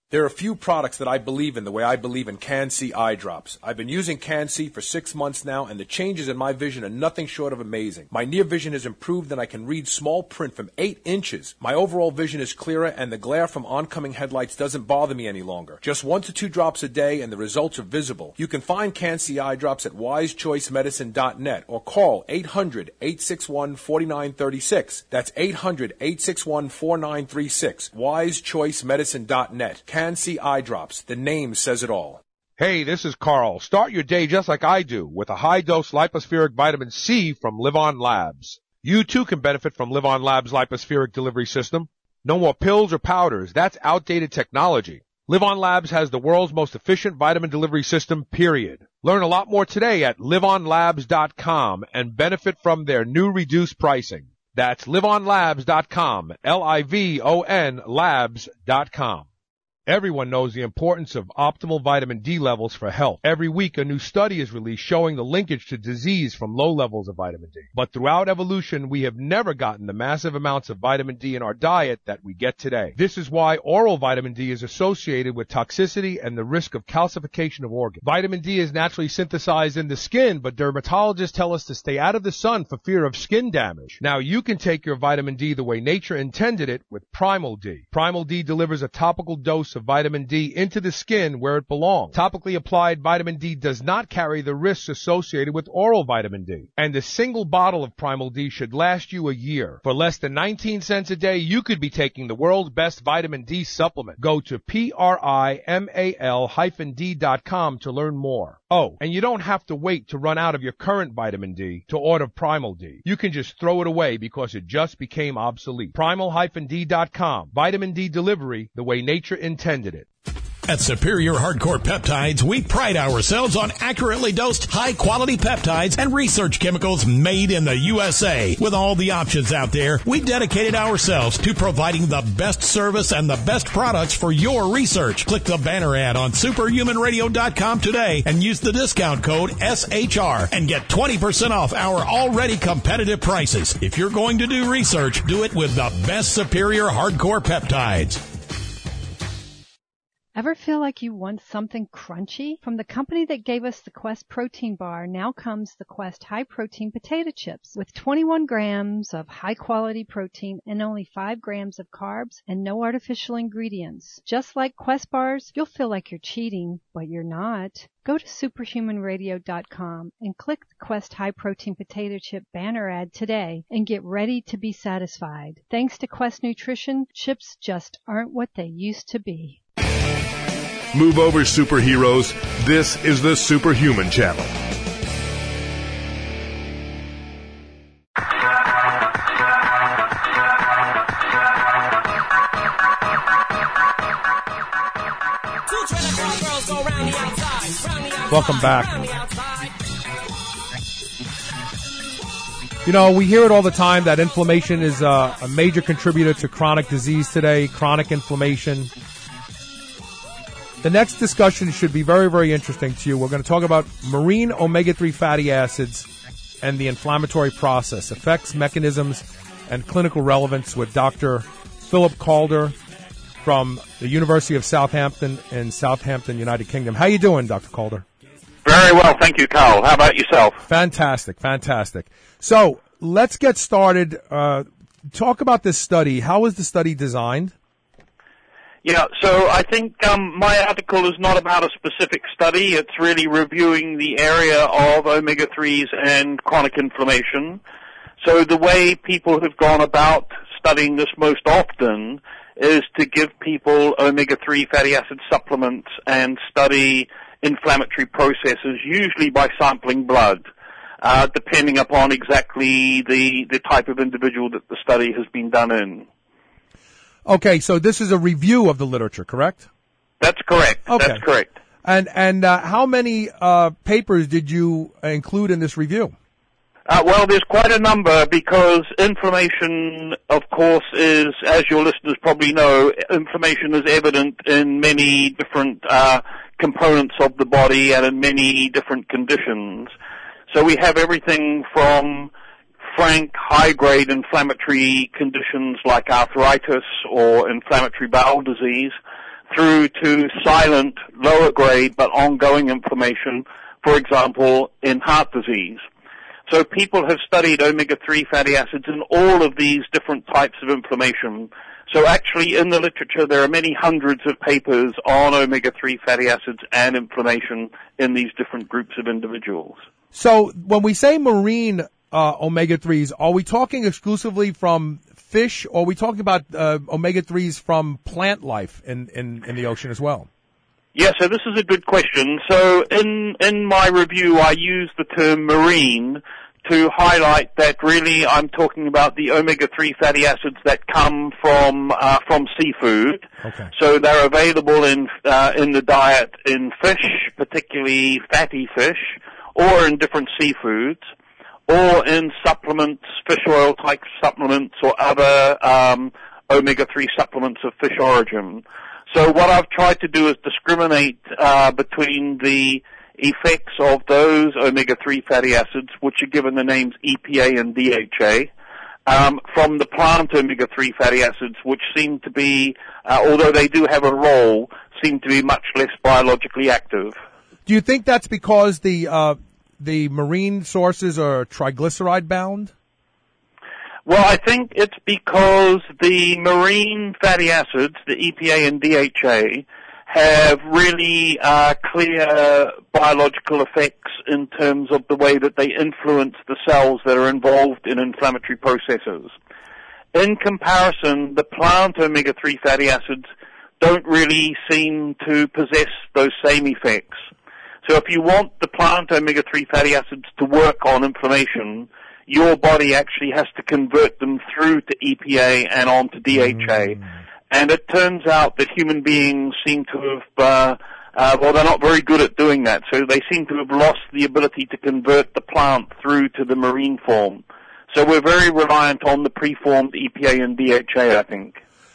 There are a few products that I believe in the way I believe in Can-C eye drops. I've been using Can-C for 6 months now, and the changes in my vision are nothing short of amazing. My near vision has improved, and I can read small print from 8 inches. My overall vision is clearer, and the glare from oncoming headlights doesn't bother me any longer. Just 1 to 2 drops a day, and the results are visible. You can find Can-C eye drops at wisechoicemedicine.net or call 800-861-4936. That's 800-861-4936. wisechoicemedicine.net. Can-C eye drops. The name says it all. Hey, this is Carl. Start your day just like I do with a high-dose lipospheric vitamin C from LivOn Labs. You too can benefit from LivOn Labs' lipospheric delivery system. No more pills or powders. That's outdated technology. LivOn Labs has the world's most efficient vitamin delivery system, period. Learn a lot more today at livonlabs.com and benefit from their new reduced pricing. That's livonlabs.com, Livon labs.com. Everyone knows the importance of optimal vitamin D levels for health. Every week, a new study is released showing the linkage to disease from low levels of vitamin D. But throughout evolution, we have never gotten the massive amounts of vitamin D in our diet that we get today. This is why oral vitamin D is associated with toxicity and the risk of calcification of organs. Vitamin D is naturally synthesized in the skin, but dermatologists tell us to stay out of the sun for fear of skin damage. Now, you can take your vitamin D the way nature intended it with Primal D. Primal D delivers a topical dose of vitamin D into the skin where it belongs. Topically applied vitamin D does not carry the risks associated with oral vitamin D. And a single bottle of Primal D should last you a year. For less than 19 cents a day, you could be taking the world's best vitamin D supplement. Go to primal-d.com to learn more. Oh, and you don't have to wait to run out of your current vitamin D to order Primal D. You can just throw it away because it just became obsolete. Primal-d.com. Vitamin D delivery the way nature intended it. At Superior Hardcore Peptides, we pride ourselves on accurately dosed, high-quality peptides and research chemicals made in the USA. With all the options out there, we dedicated ourselves to providing the best service and the best products for your research. Click the banner ad on superhumanradio.com today and use the discount code SHR and get 20% off our already competitive prices. If you're going to do research, do it with the best Superior Hardcore Peptides. Ever feel like you want something crunchy? From the company that gave us the Quest protein bar, now comes the Quest high protein potato chips with 21 grams of high quality protein and only 5 grams of carbs and no artificial ingredients. Just like Quest bars, you'll feel like you're cheating, but you're not. Go to superhumanradio.com and click the Quest high protein potato chip banner ad today and get ready to be satisfied. Thanks to Quest Nutrition, chips just aren't what they used to be. Move over, superheroes. This is the Superhuman Channel. Welcome back. You know, we hear it all the time that inflammation is a major contributor to chronic disease today, chronic inflammation. The next discussion should be very, very interesting to you. We're going to talk about marine omega-3 fatty acids and the inflammatory process, effects, mechanisms, and clinical relevance with Dr. Philip Calder from the University of Southampton in Southampton, United Kingdom. How you doing, Dr. Calder? Very well, thank you, Carl. How about yourself? Fantastic, fantastic. So let's get started. Talk about this study. How was the study designed? Yeah, so I think my article is not about a specific study. It's really reviewing the area of omega-3s and chronic inflammation. So the way people have gone about studying this most often is to give people omega-3 fatty acid supplements and study inflammatory processes, usually by sampling blood, depending upon exactly the type of individual that the study has been done in. Okay, so this is a review of the literature, correct? That's correct. Okay. That's correct. And how many papers did you include in this review? Well, there's quite a number because inflammation, of course, is, as your listeners probably know, inflammation is evident in many different components of the body and in many different conditions. So we have everything from frank, high-grade inflammatory conditions like arthritis or inflammatory bowel disease through to silent, lower grade, but ongoing inflammation, for example, in heart disease. So people have studied omega-3 fatty acids in all of these different types of inflammation. So actually in the literature there are many hundreds of papers on omega-3 fatty acids and inflammation in these different groups of individuals. So when we say marine omega-3s, are we talking exclusively from fish, or are we talking about omega-3s from plant life in the ocean as well? Yeah, so this is a good question. So in my review, I use the term marine to highlight that really I'm talking about the omega-3 fatty acids that come from seafood. Okay. So they're available in the diet in fish, particularly fatty fish, or in different seafoods, or in supplements, fish oil type supplements, or other omega-3 supplements of fish origin. So what I've tried to do is discriminate between the effects of those omega-3 fatty acids, which are given the names EPA and DHA, from the plant omega-3 fatty acids, which seem to be, although they do have a role, seem to be much less biologically active. Do you think that's because the marine sources are triglyceride bound? Well, I think it's because the marine fatty acids, the EPA and DHA, have really clear biological effects in terms of the way that they influence the cells that are involved in inflammatory processes. In comparison, the plant omega-3 fatty acids don't really seem to possess those same effects. So if you want the plant omega-3 fatty acids to work on inflammation, your body actually has to convert them through to EPA and on to DHA. And it turns out that human beings seem to have, well, they're not very good at doing that. So they seem to have lost the ability to convert the plant through to the marine form. So we're very reliant on the preformed EPA and DHA, I think.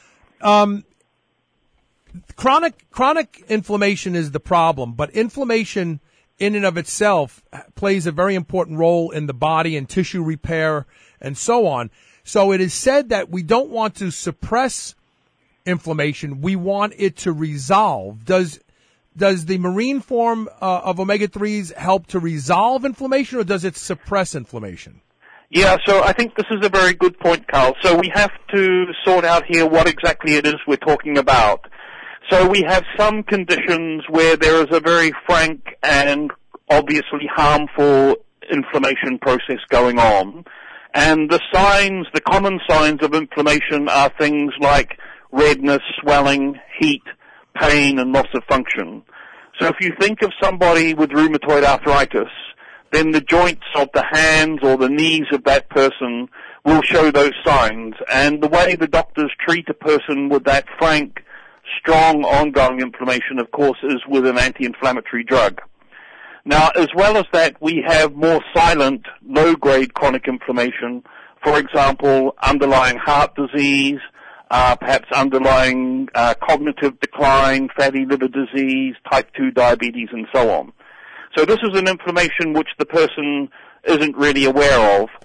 Chronic inflammation is the problem, but inflammation in and of itself plays a very important role in the body and tissue repair and so on. So it is said that we don't want to suppress inflammation, we want it to resolve. Does the marine form of omega-3s help to resolve inflammation, or does it suppress inflammation? Yeah, so I think this is a very good point, Carl. So we have to sort out here what exactly it is we're talking about. So we have some conditions where there is a very frank and obviously harmful inflammation process going on. And the signs, the common signs of inflammation are things like redness, swelling, heat, pain, and loss of function. So if you think of somebody with rheumatoid arthritis, then the joints of the hands or the knees of that person will show those signs. And the way the doctors treat a person with that frank, strong, ongoing inflammation, of course, is with an anti-inflammatory drug. Now, as well as that, we have more silent, low-grade chronic inflammation. For example, underlying heart disease, perhaps underlying cognitive decline, fatty liver disease, type 2 diabetes, and so on. So this is an inflammation which the person isn't really aware of.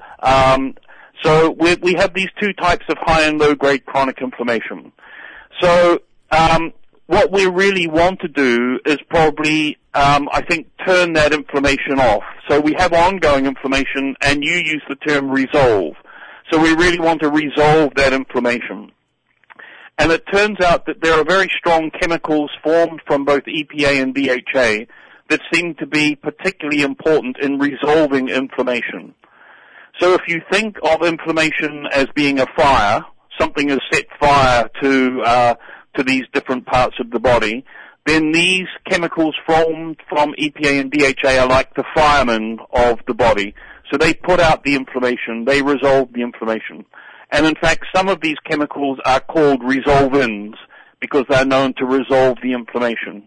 So we have these two types of high and low-grade chronic inflammation. So what we really want to do is probably, I think, turn that inflammation off. So we have ongoing inflammation, and you use the term resolve. So we really want to resolve that inflammation. And it turns out that there are very strong chemicals formed from both EPA and DHA that seem to be particularly important in resolving inflammation. So if you think of inflammation as being a fire, something has set fire to these different parts of the body, then these chemicals formed from EPA and DHA are like the firemen of the body. So they put out the inflammation, they resolve the inflammation. And in fact, some of these chemicals are called resolvins because they're known to resolve the inflammation.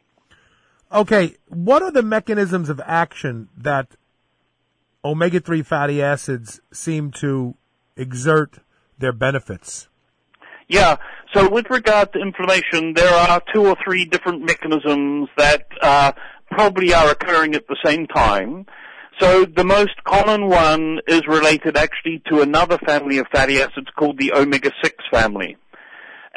Okay, what are the mechanisms of action that omega-3 fatty acids seem to exert their benefits? Yeah, so with regard to inflammation, there are 2 or 3 different mechanisms that probably are occurring at the same time. So the most common one is related actually to another family of fatty acids called the omega-6 family.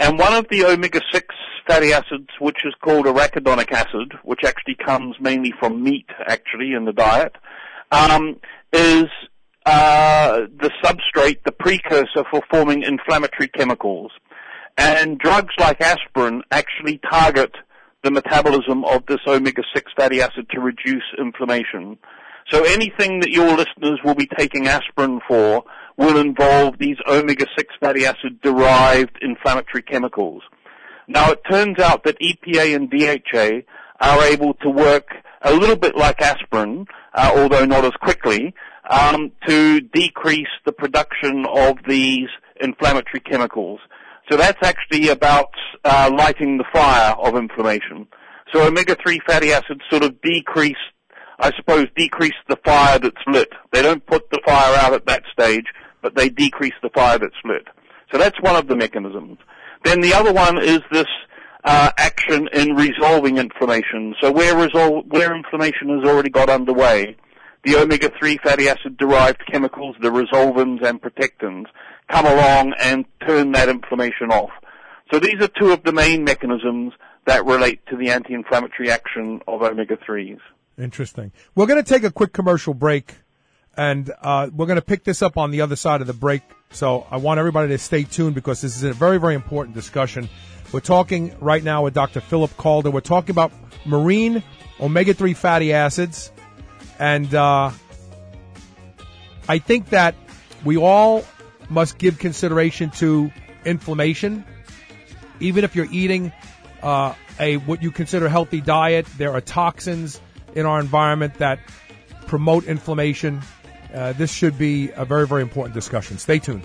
And one of the omega-6 fatty acids, which is called arachidonic acid, which actually comes mainly from meat, actually, in the diet, is the substrate, the precursor for forming inflammatory chemicals. And drugs like aspirin actually target the metabolism of this omega-6 fatty acid to reduce inflammation. So anything that your listeners will be taking aspirin for will involve these omega-6 fatty acid-derived inflammatory chemicals. Now, it turns out that EPA and DHA are able to work a little bit like aspirin, although not as quickly, to decrease the production of these inflammatory chemicals. So that's actually about lighting the fire of inflammation. So omega-3 fatty acids sort of decrease the fire that's lit. They don't put the fire out at that stage, but they decrease the fire that's lit. So that's one of the mechanisms. Then the other one is this action in resolving inflammation. So where inflammation has already got underway, the omega-3 fatty acid-derived chemicals, the resolvins and protectins, come along and turn that inflammation off. So these are two of the main mechanisms that relate to the anti-inflammatory action of omega-3s. Interesting. We're going to take a quick commercial break, and we're going to pick this up on the other side of the break. So I want everybody to stay tuned because this is a very, very important discussion. We're talking right now with Dr. Philip Calder. We're talking about marine omega-3 fatty acids. And I think that we all must give consideration to inflammation. Even if you're eating what you consider a healthy diet, there are toxins in our environment that promote inflammation. This should be a very, very important discussion. Stay tuned.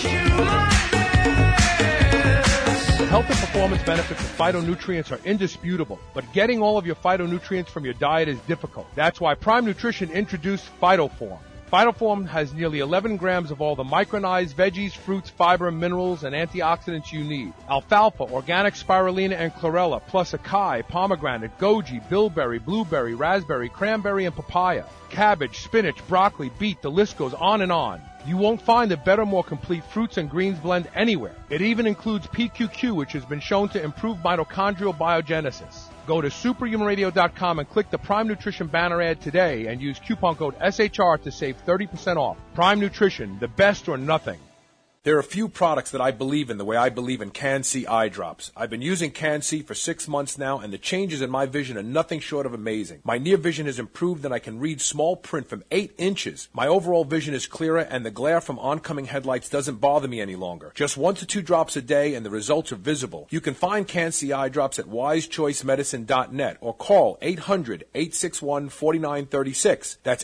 The health and performance benefits of phytonutrients are indisputable, but getting all of your phytonutrients from your diet is difficult. That's why Prime Nutrition introduced PhytoForm. PhytoForm has nearly 11 grams of all the micronized veggies, fruits, fiber, minerals, and antioxidants you need. Alfalfa, organic spirulina, and chlorella, plus acai, pomegranate, goji, bilberry, blueberry, raspberry, cranberry, and papaya. Cabbage, spinach, broccoli, beet, the list goes on and on. You won't find a better, more complete fruits and greens blend anywhere. It even includes PQQ, which has been shown to improve mitochondrial biogenesis. Go to superhumanradio.com and click the Prime Nutrition banner ad today and use coupon code SHR to save 30% off. Prime Nutrition, the best or nothing. There are a few products that I believe in the way I believe in Can-C eye drops. I've been using Can-C for 6 months now, and the changes in my vision are nothing short of amazing. My near vision has improved, and I can read small print from 8 inches. My overall vision is clearer, and the glare from oncoming headlights doesn't bother me any longer. Just 1 to 2 drops a day, and the results are visible. You can find Can-C eye drops at wisechoicemedicine.net or call 800-861-4936. That's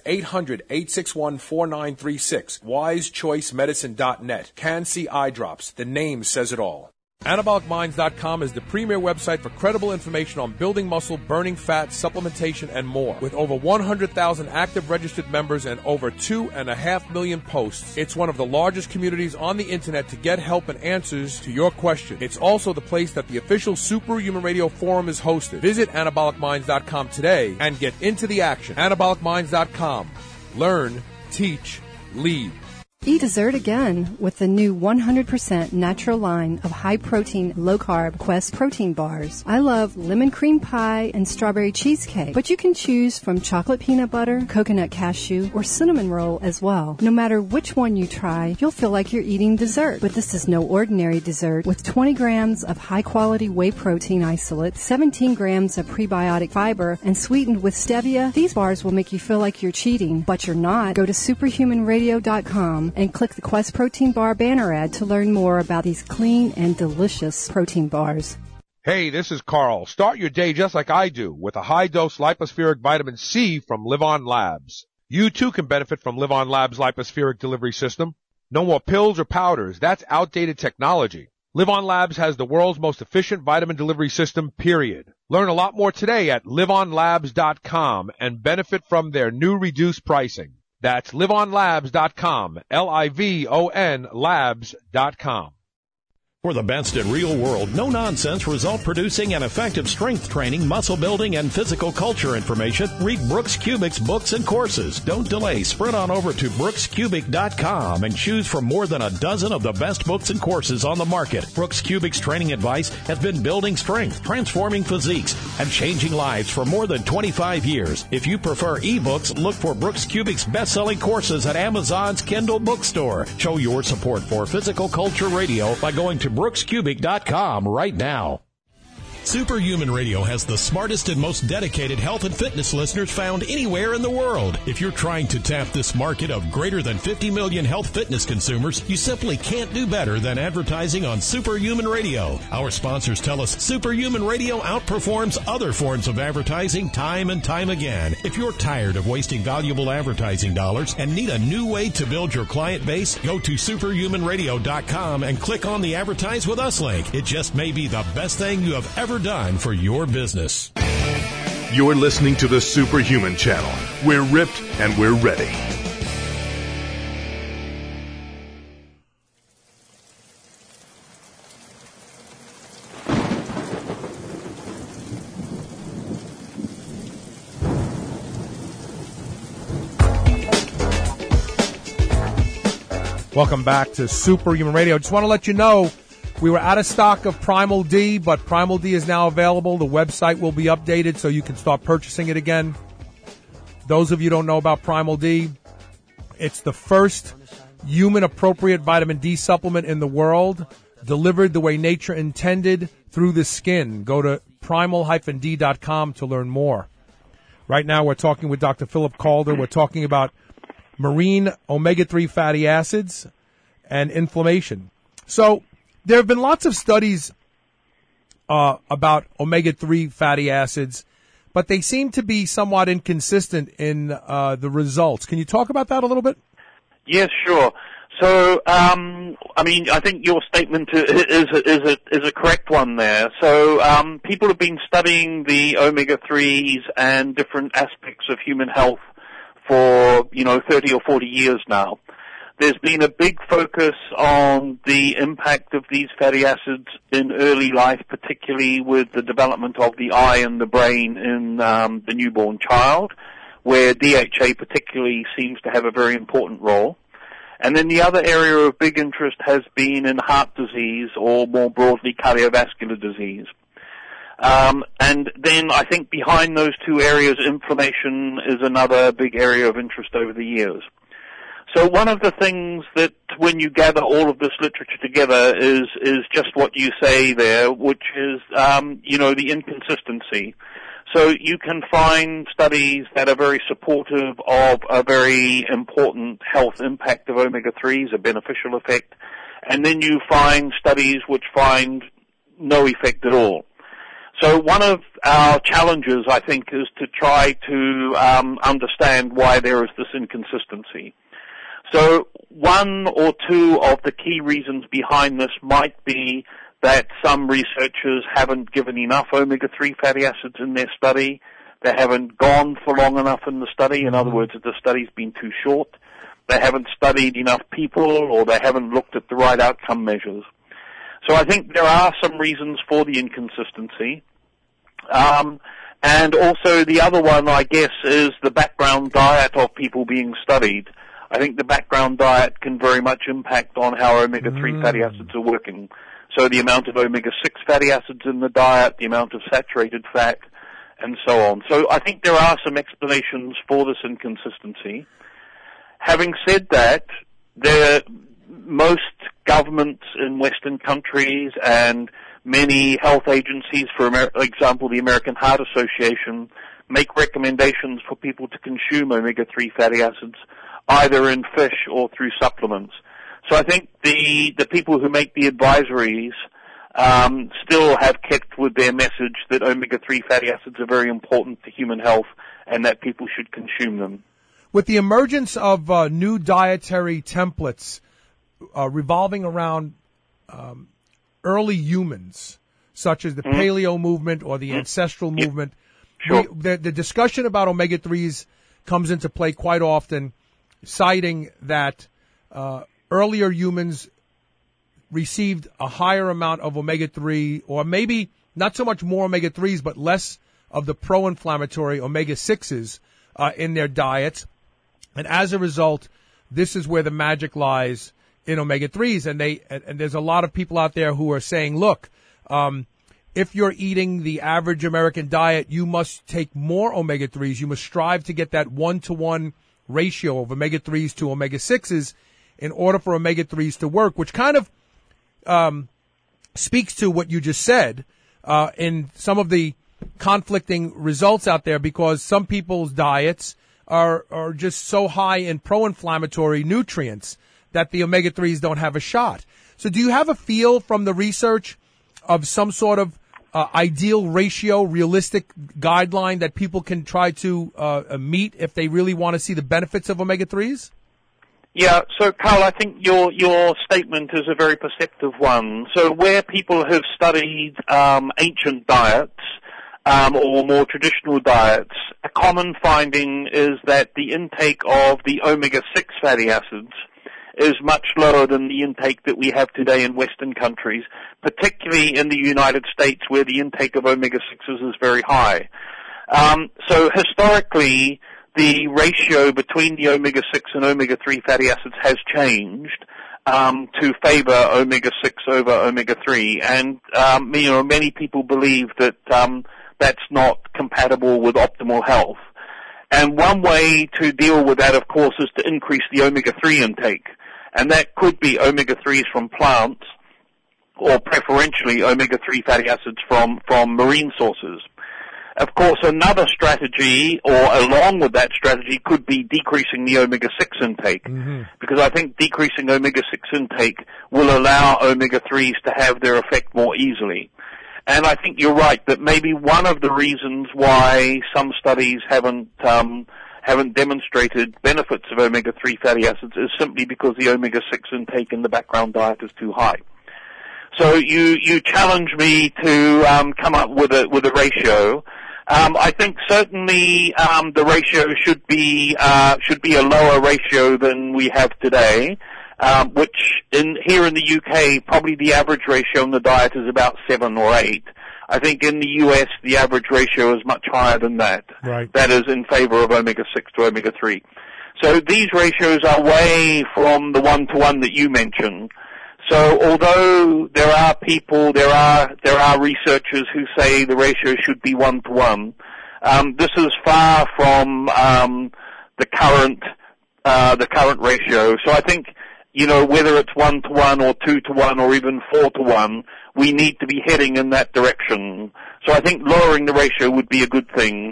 800-861-4936. wisechoicemedicine.net. Can-C eye drops. The name says it all. AnabolicMinds.com is the premier website for credible information on building muscle, burning fat, supplementation, and more. With over 100,000 active registered members and over 2.5 million posts, it's one of the largest communities on the internet to get help and answers to your questions. It's also the place that the official Superhuman Radio Forum is hosted. Visit AnabolicMinds.com today and get into the action. AnabolicMinds.com. Learn, teach, lead. Eat dessert again with the new 100% natural line of high-protein, low-carb Quest protein bars. I love lemon cream pie and strawberry cheesecake, but you can choose from chocolate peanut butter, coconut cashew, or cinnamon roll as well. No matter which one you try, you'll feel like you're eating dessert. But this is no ordinary dessert. With 20 grams of high-quality whey protein isolate, 17 grams of prebiotic fiber, and sweetened with stevia, these bars will make you feel like you're cheating, but you're not. Go to superhumanradio.com and click the Quest Protein Bar banner ad to learn more about these clean and delicious protein bars. Hey, this is Carl. Start your day just like I do with a high-dose lipospheric vitamin C from Liv-On Labs. You too can benefit from Liv-On Labs' lipospheric delivery system. No more pills or powders. That's outdated technology. Liv-On Labs has the world's most efficient vitamin delivery system, period. Learn a lot more today at livonlabs.com and benefit from their new reduced pricing. That's livonlabs.com, Livon labs.com. For the best in real-world, no-nonsense, result-producing, and effective strength training, muscle building, and physical culture information, read Brooks Kubik's books and courses. Don't delay. Sprint on over to brookskubik.com and choose from more than a dozen of the best books and courses on the market. Brooks Kubik's training advice has been building strength, transforming physiques, and changing lives for more than 25 years. If you prefer ebooks, look for Brooks Kubik's best-selling courses at Amazon's Kindle bookstore. Show your support for Physical Culture Radio by going to brookskubik.com right now. Superhuman Radio has the smartest and most dedicated health and fitness listeners found anywhere in the world. If you're trying to tap this market of greater than 50 million health fitness consumers, you simply can't do better than advertising on Superhuman Radio. Our sponsors tell us Superhuman Radio outperforms other forms of advertising time and time again. If you're tired of wasting valuable advertising dollars and need a new way to build your client base, go to superhumanradio.com and click on the Advertise With Us link. It just may be the best thing you have ever done for your business. You're listening to the Superhuman Channel. We're ripped and we're ready. Welcome back to Superhuman Radio. Just want to let you know, we were out of stock of Primal D, but Primal D is now available. The website will be updated so you can start purchasing it again. Those of you who don't know about Primal D, it's the first human-appropriate vitamin D supplement in the world, delivered the way nature intended through the skin. Go to primal-d.com to learn more. Right now we're talking with Dr. Philip Calder. We're talking about marine omega-3 fatty acids and inflammation. So there have been lots of studies about omega-3 fatty acids, but they seem to be somewhat inconsistent in the results. Can you talk about that a little bit? Yes, sure. So, I think your statement is a correct one there. So, people have been studying the omega-3s and different aspects of human health for, 30 or 40 years now. There's been a big focus on the impact of these fatty acids in early life, particularly with the development of the eye and the brain in the newborn child, where DHA particularly seems to have a very important role. And then the other area of big interest has been in heart disease, or more broadly cardiovascular disease. And then I think behind those two areas, inflammation is another big area of interest over the years. So one of the things that when you gather all of this literature together is just what you say there, which is, the inconsistency. So you can find studies that are very supportive of a very important health impact of omega-3s, a beneficial effect, and then you find studies which find no effect at all. So one of our challenges, I think, is to try to understand why there is this inconsistency. So one or two of the key reasons behind this might be that some researchers haven't given enough omega-3 fatty acids in their study. They haven't gone for long enough in the study. In other words, the study's been too short. They haven't studied enough people, or they haven't looked at the right outcome measures. So I think there are some reasons for the inconsistency. And also the other one, I guess, is the background diet of people being studied. I think the background diet can very much impact on how omega-3 fatty acids are working. So the amount of omega-6 fatty acids in the diet, the amount of saturated fat, and so on. So I think there are some explanations for this inconsistency. Having said that, most governments in Western countries and many health agencies, for example, the American Heart Association, make recommendations for people to consume omega-3 fatty acids either in fish or through supplements. So I think the people who make the advisories still have kept with their message that omega-3 fatty acids are very important to human health and that people should consume them. With the emergence of new dietary templates revolving around early humans, such as the paleo movement or the ancestral movement, the discussion about omega-3s comes into play quite often, citing that earlier humans received a higher amount of omega-3, or maybe not so much more omega-3s, but less of the pro-inflammatory omega-6s in their diets. And as a result, this is where the magic lies in omega-3s. And there's a lot of people out there who are saying, look, if you're eating the average American diet, you must take more omega-3s. You must strive to get that 1-to-1 ratio of omega-3s to omega-6s in order for omega-3s to work, which kind of speaks to what you just said in some of the conflicting results out there, because some people's diets are just so high in pro-inflammatory nutrients that the omega-3s don't have a shot. So do you have a feel from the research of some sort of ideal ratio, realistic guideline that people can try to meet if they really want to see the benefits of omega-3s? Yeah, so Carl, I think your statement is a very perceptive one. So where people have studied ancient diets or more traditional diets, a common finding is that the intake of the omega-6 fatty acids is much lower than the intake that we have today in Western countries, particularly in the United States, where the intake of omega-6s is very high. So historically, the ratio between the omega-6 and omega-3 fatty acids has changed to favor omega-6 over omega-3, and many people believe that that's not compatible with optimal health. And one way to deal with that, of course, is to increase the omega-3 intake, and that could be omega-3s from plants, or preferentially omega-3 fatty acids from marine sources. Of course, another strategy, or along with that strategy, could be decreasing the omega-6 intake, because I think decreasing omega-6 intake will allow omega-3s to have their effect more easily. And I think you're right that maybe one of the reasons why some studies haven't demonstrated benefits of omega-3 fatty acids is simply because the omega-6 intake in the background diet is too high. So you challenge me to come up with a ratio. I think certainly the ratio should be a lower ratio than we have today, which here in the UK probably the average ratio in the diet is about 7 or 8. I think in the US the average ratio is much higher than that. Right. That is in favor of omega-6 to omega-3. So these ratios are way from the 1-to-1 that you mentioned. So although there are researchers who say the ratio should be 1-to-1, this is far from the current ratio. So I think, whether it's 1-to-1 or 2-to-1 or even 4-to-1, we need to be heading in that direction. So I think lowering the ratio would be a good thing.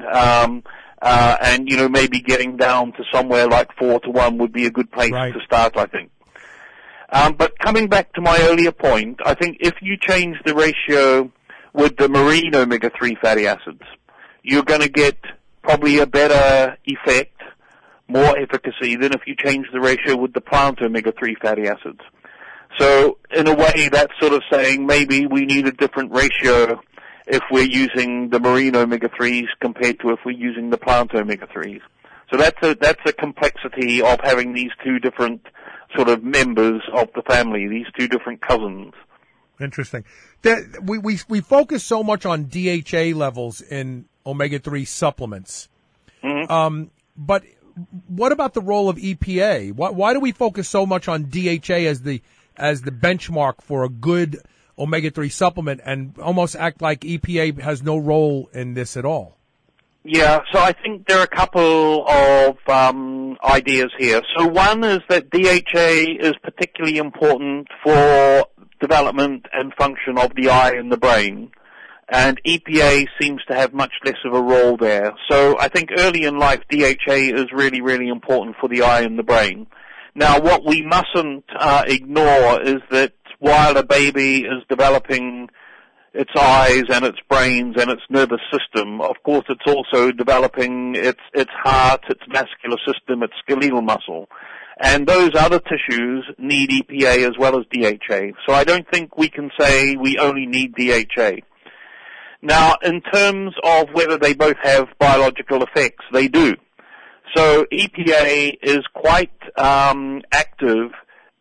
And maybe getting down to somewhere like 4-to-1 would be a good place to start, I think. But coming back to my earlier point, I think if you change the ratio with the marine omega-3 fatty acids, you're going to get probably a better effect, more efficacy than if you change the ratio with the plant omega-3 fatty acids. So in a way, that's sort of saying maybe we need a different ratio if we're using the marine omega-3s compared to if we're using the plant omega-3s. So that's a complexity of having these two different sort of members of the family, these two different cousins. Interesting. We focus so much on DHA levels in omega-3 supplements. Mm-hmm. But what about the role of EPA? Why do we focus so much on DHA as the benchmark for a good omega-3 supplement and almost act like EPA has no role in this at all? Yeah, so I think there are a couple of ideas here. So one is that DHA is particularly important for development and function of the eye and the brain, and EPA seems to have much less of a role there. So I think early in life, DHA is really, really important for the eye and the brain. Now, what we mustn't ignore is that while a baby is developing its eyes and its brains and its nervous system, of course it's also developing its heart, its vascular system, its skeletal muscle. And those other tissues need EPA as well as DHA. So I don't think we can say we only need DHA. Now, in terms of whether they both have biological effects, they do. So EPA is quite active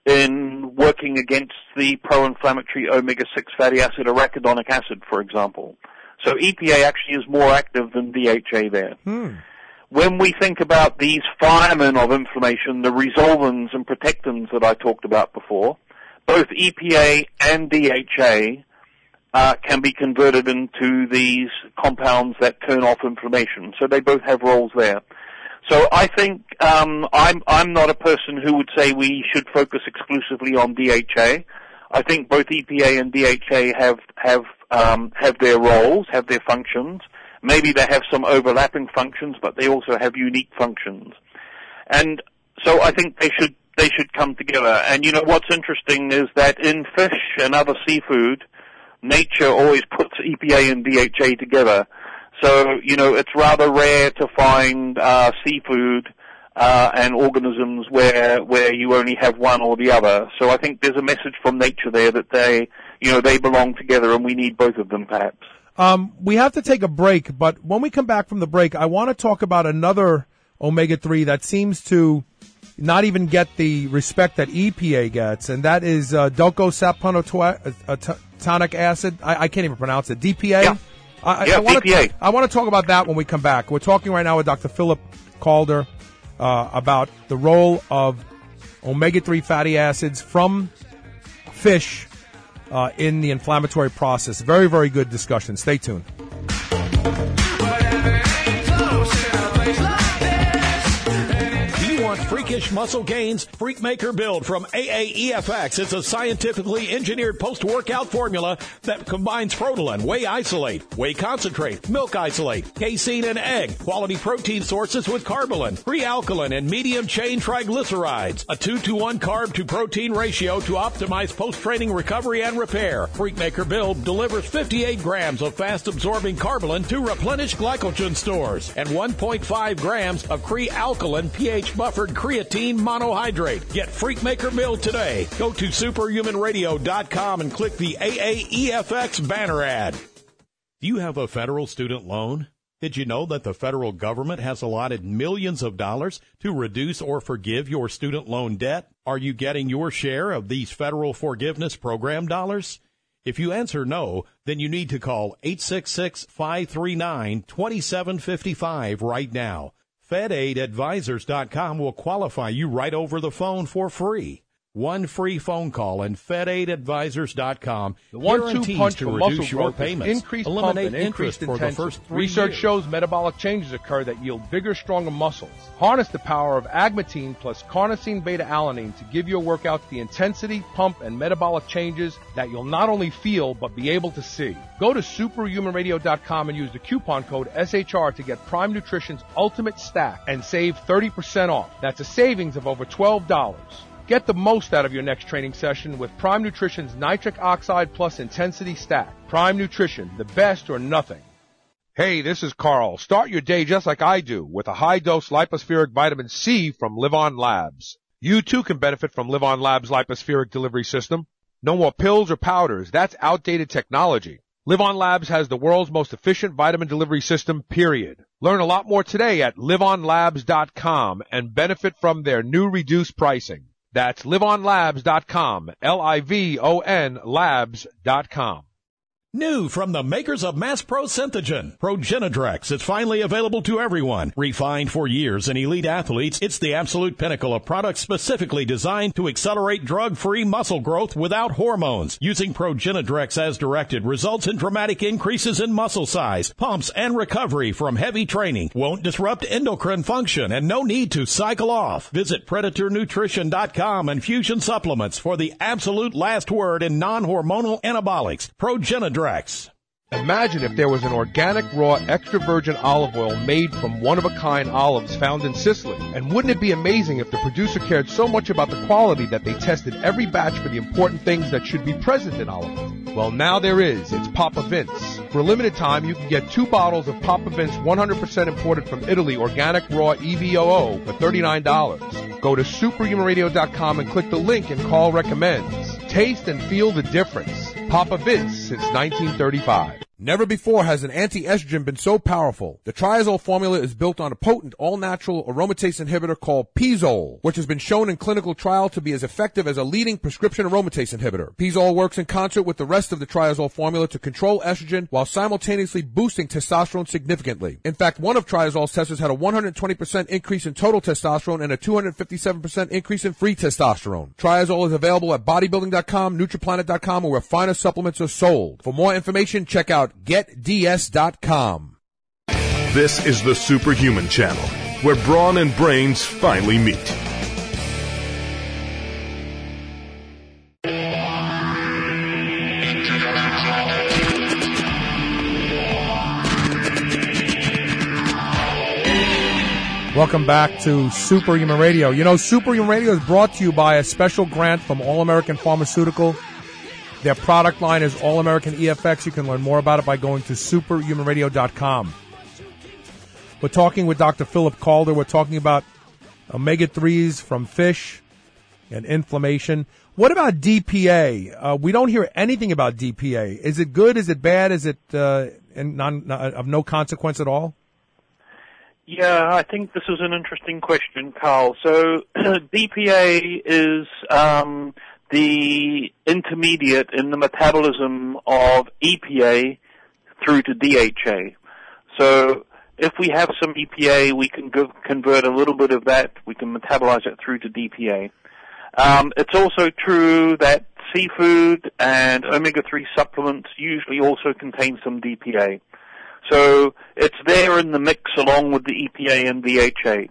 in working against the pro-inflammatory omega-6 fatty acid arachidonic acid, for example. So EPA actually is more active than DHA there. When we think about these firemen of inflammation, the resolvins and protectins that I talked about before, both EPA and DHA can be converted into these compounds that turn off inflammation. So they both have roles there. So I think I'm not a person who would say we should focus exclusively on DHA. I think both EPA and DHA have their roles, have their functions. Maybe they have some overlapping functions, but they also have unique functions. And so I think they should come together. And you know what's interesting is that in fish and other seafood, nature always puts EPA and DHA together. So, you know, it's rather rare to find seafood and organisms where you only have one or the other. So I think there's a message from nature there that they belong together, and we need both of them, perhaps. We have to take a break, but when we come back from the break, I want to talk about another omega-3 that seems to not even get the respect that EPA gets, and that is docosahexaenoic acid. I can't even pronounce it. DPA? Yeah. DPA. I want to talk about that when we come back. We're talking right now with Dr. Philip Calder about the role of omega-3 fatty acids from fish in the inflammatory process. Very, very good discussion. Stay tuned. Freakish muscle gains? Freakmaker Build from AAEFX. It's a scientifically engineered post-workout formula that combines Protein, whey isolate, whey concentrate, milk isolate, casein, and egg, quality protein sources with carbolin, pre-alkaline, and medium-chain triglycerides. A 2-to-1 carb-to-protein ratio to optimize post-training recovery and repair. Freakmaker Build delivers 58 grams of fast-absorbing carbolin to replenish glycogen stores and 1.5 grams of pre-alkaline pH-buffered creatine monohydrate. Get Freakmaker Build today. Go to superhumanradio.com and click the AAEFX banner ad. Do you have a federal student loan? Did you know that the federal government has allotted millions of dollars to reduce or forgive your student loan debt? Are you getting your share of these federal forgiveness program dollars? If you answer no, then you need to call 866-539-2755 right now. FedAidAdvisors.com will qualify you right over the phone for free. One free phone call, and FedAidAdvisors.com the 1-2 punch to for reduce muscle your growth payments. Increased eliminate pump and increased for intensity. the first 3 Research years. shows metabolic changes occur that yield bigger, stronger muscles. Harness the power of agmatine plus carnosine beta-alanine to give your workouts the intensity, pump, and metabolic changes that you'll not only feel but be able to see. Go to superhumanradio.com and use the coupon code SHR to get Prime Nutrition's Ultimate Stack and save 30% off. That's a savings of over $12. Get the most out of your next training session with Prime Nutrition's Nitric Oxide Plus Intensity Stack. Prime Nutrition, the best or nothing. Hey, this is Carl. Start your day just like I do with a high-dose lipospheric vitamin C from Livon Labs. You too can benefit from Livon Labs' lipospheric delivery system. No more pills or powders. That's outdated technology. Livon Labs has the world's most efficient vitamin delivery system, period. Learn a lot more today at livonlabs.com and benefit from their new reduced pricing. That's livonlabs.com, Livon labs.com. New from the makers of Mass Pro Synthogen, Progenadrex. It's finally available to everyone. Refined for years in elite athletes, it's the absolute pinnacle of products specifically designed to accelerate drug-free muscle growth without hormones. Using Progenadrex as directed results in dramatic increases in muscle size, pumps, and recovery from heavy training. Won't disrupt endocrine function and no need to cycle off. Visit PredatorNutrition.com and Fusion Supplements for the absolute last word in non-hormonal anabolics. Progenadrex. Imagine if there was an organic, raw, extra virgin olive oil made from one-of-a-kind olives found in Sicily. And wouldn't it be amazing if the producer cared so much about the quality that they tested every batch for the important things that should be present in olive oil? Well, now there is. It's Papa Vince. For a limited time, you can get 2 bottles of Papa Vince 100% imported from Italy organic raw EVOO for $39. Go to superhumanradio.com and click the link and call recommends. Taste and feel the difference. Papa Vince since 1935. Never before has an anti-estrogen been so powerful. The Triazole formula is built on a potent, all-natural aromatase inhibitor called Pizole, which has been shown in clinical trial to be as effective as a leading prescription aromatase inhibitor. Pizole works in concert with the rest of the Triazole formula to control estrogen while simultaneously boosting testosterone significantly. In fact, one of Triazole's testers had a 120% increase in total testosterone and a 257% increase in free testosterone. Triazole is available at bodybuilding.com, nutriplanet.com, or where finer supplements are sold. For more information, check out GetDS.com. This is the Superhuman Channel, where brawn and brains finally meet. Welcome back to Superhuman Radio. You know, Superhuman Radio is brought to you by a special grant from All American Pharmaceutical. Their product line is All American EFX. You can learn more about it by going to superhumanradio.com. We're talking with Dr. Philip Calder. We're talking about omega-3s from fish and inflammation. What about DPA? We don't hear anything about DPA. Is it good? Is it bad? Is it of no consequence at all? Yeah, I think this is an interesting question, Carl. So DPA is the intermediate in the metabolism of EPA through to DHA. So if we have some EPA, we can convert a little bit of that. We can metabolize it through to DPA. It's also true that seafood and omega-3 supplements usually also contain some DPA. So it's there in the mix along with the EPA and DHA.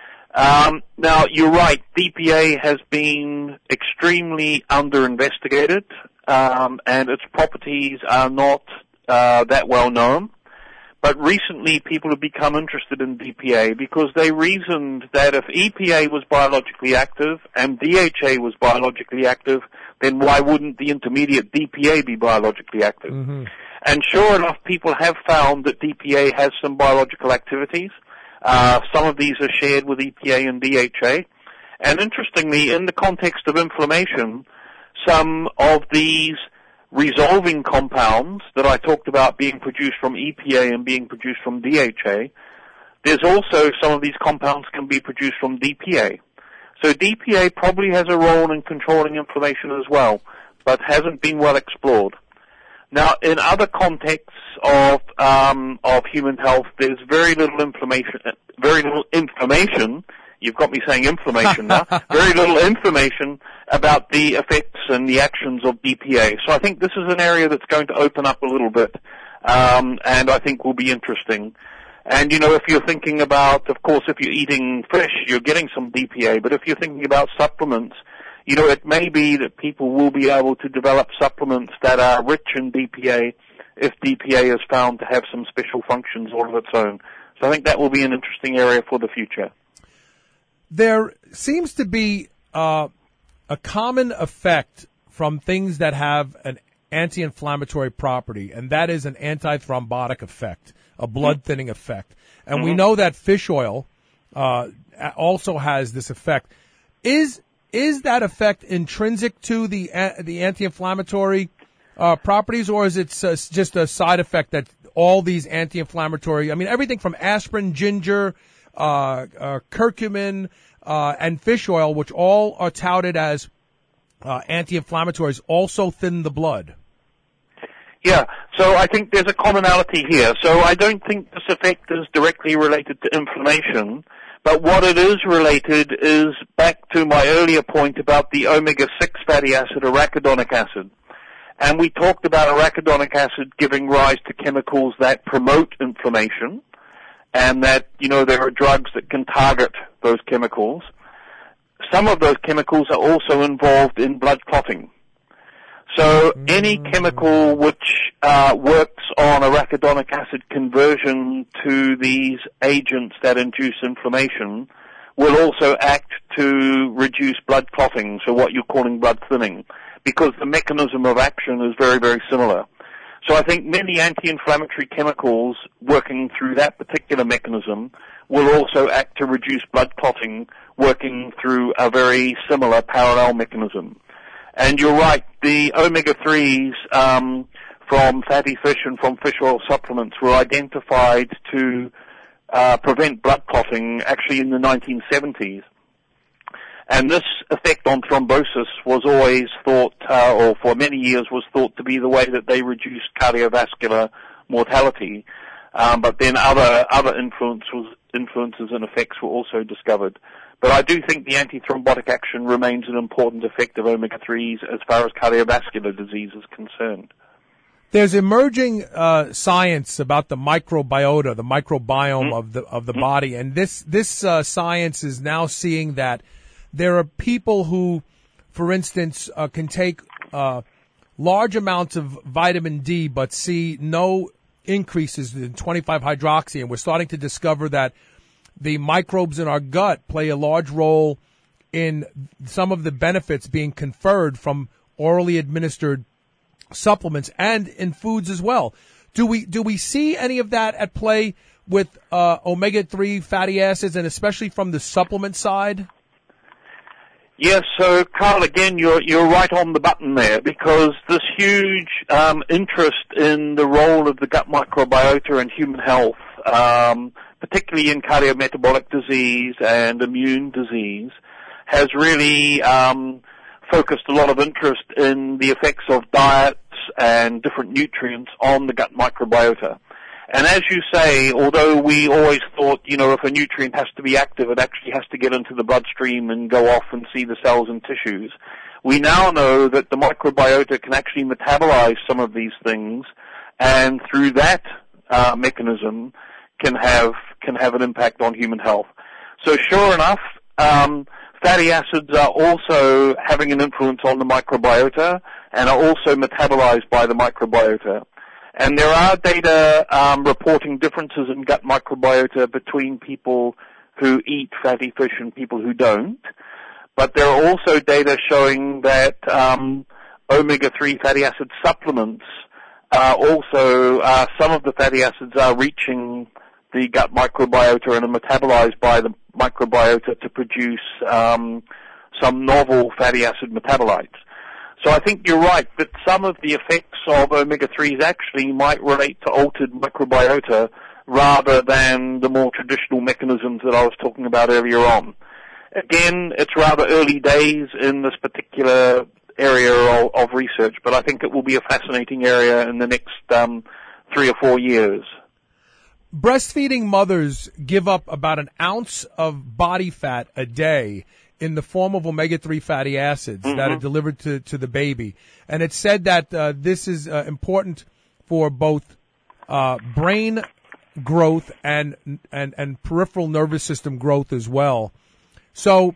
Now, you're right, DPA has been extremely under-investigated, and its properties are not that well known. But recently, people have become interested in DPA because they reasoned that if EPA was biologically active and DHA was biologically active, then why wouldn't the intermediate DPA be biologically active? Mm-hmm. And sure enough, people have found that DPA has some biological activities. Some of these are shared with EPA and DHA. And interestingly, in the context of inflammation, some of these resolving compounds that I talked about being produced from EPA and being produced from DHA, there's also some of these compounds can be produced from DPA. So DPA probably has a role in controlling inflammation as well, but hasn't been well explored. Now, in other contexts of human health, there's very little information. You've got me saying inflammation now. Very little information about the effects and the actions of DPA. So I think this is an area that's going to open up a little bit, and I think will be interesting. And, you know, if you're thinking about, of course, if you're eating fish, you're getting some DPA, but if you're thinking about supplements, you know, it may be that people will be able to develop supplements that are rich in DPA if DPA is found to have some special functions all of its own. So I think that will be an interesting area for the future. There seems to be a common effect from things that have an anti-inflammatory property, and that is an antithrombotic effect, a blood-thinning effect. And we know that fish oil also has this effect. Is that effect intrinsic to the anti-inflammatory properties, or is it just a side effect that all these anti-inflammatory, I mean, everything from aspirin, ginger, curcumin, and fish oil, which all are touted as anti-inflammatories, also thin the blood? Yeah, so I think there's a commonality here. So I don't think this effect is directly related to inflammation, but what it is related is back to my earlier point about the omega-6 fatty acid, arachidonic acid. And we talked about arachidonic acid giving rise to chemicals that promote inflammation, and that, you know, there are drugs that can target those chemicals. Some of those chemicals are also involved in blood clotting. So any chemical which works on arachidonic acid conversion to these agents that induce inflammation will also act to reduce blood clotting, so what you're calling blood thinning, because the mechanism of action is very, very similar. So I think many anti-inflammatory chemicals working through that particular mechanism will also act to reduce blood clotting, working through a very similar parallel mechanism. And you're right, the omega-3s from fatty fish and from fish oil supplements were identified to prevent blood clotting actually in the 1970s. And this effect on thrombosis was always thought, or for many years was thought to be the way that they reduced cardiovascular mortality. But then other influences and effects were also discovered. But I do think the antithrombotic action remains an important effect of omega-3s as far as cardiovascular disease is concerned. There's emerging science about the microbiota, the microbiome of the body, and this science is now seeing that there are people who, for instance, can take large amounts of vitamin D but see no increases in 25-hydroxy, and we're starting to discover that the microbes in our gut play a large role in some of the benefits being conferred from orally administered supplements and in foods as well. Do we see any of that at play with omega-3 fatty acids, and especially from the supplement side? Yes, so Carl, again, you're right on the button there, because this huge interest in the role of the gut microbiota in human health, particularly in cardiometabolic disease and immune disease, has really focused a lot of interest in the effects of diets and different nutrients on the gut microbiota. And as you say, although we always thought, if a nutrient has to be active, it actually has to get into the bloodstream and go off and see the cells and tissues, we now know that the microbiota can actually metabolize some of these things, and through that mechanism can have an impact on human health. So sure enough, fatty acids are also having an influence on the microbiota and are also metabolized by the microbiota. And there are data reporting differences in gut microbiota between people who eat fatty fish and people who don't. But there are also data showing that omega-3 fatty acid supplements also, some of the fatty acids are reaching the gut microbiota and are metabolized by the microbiota to produce some novel fatty acid metabolites. So I think you're right that some of the effects of omega-3s actually might relate to altered microbiota rather than the more traditional mechanisms that I was talking about earlier on. Again, it's rather early days in this particular area of research, but I think it will be a fascinating area in the next 3 or 4 years. Breastfeeding mothers give up about an ounce of body fat a day in the form of omega-3 fatty acids that are delivered to the baby. And it's said that this is important for both brain growth and peripheral nervous system growth as well. So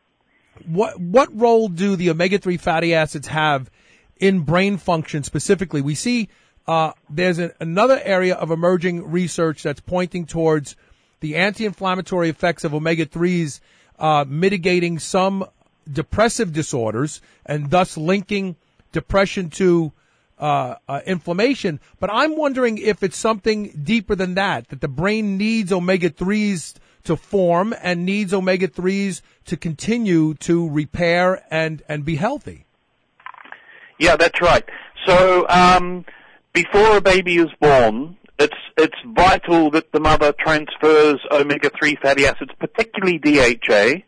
what role do the omega-3 fatty acids have in brain function specifically? We see there's another area of emerging research that's pointing towards the anti-inflammatory effects of omega-3s mitigating some depressive disorders and thus linking depression to inflammation. But I'm wondering if it's something deeper than that the brain needs omega-3s to form and needs omega-3s to continue to repair and be healthy. Yeah, that's right. So before a baby is born, it's vital that the mother transfers omega-3 fatty acids, particularly DHA,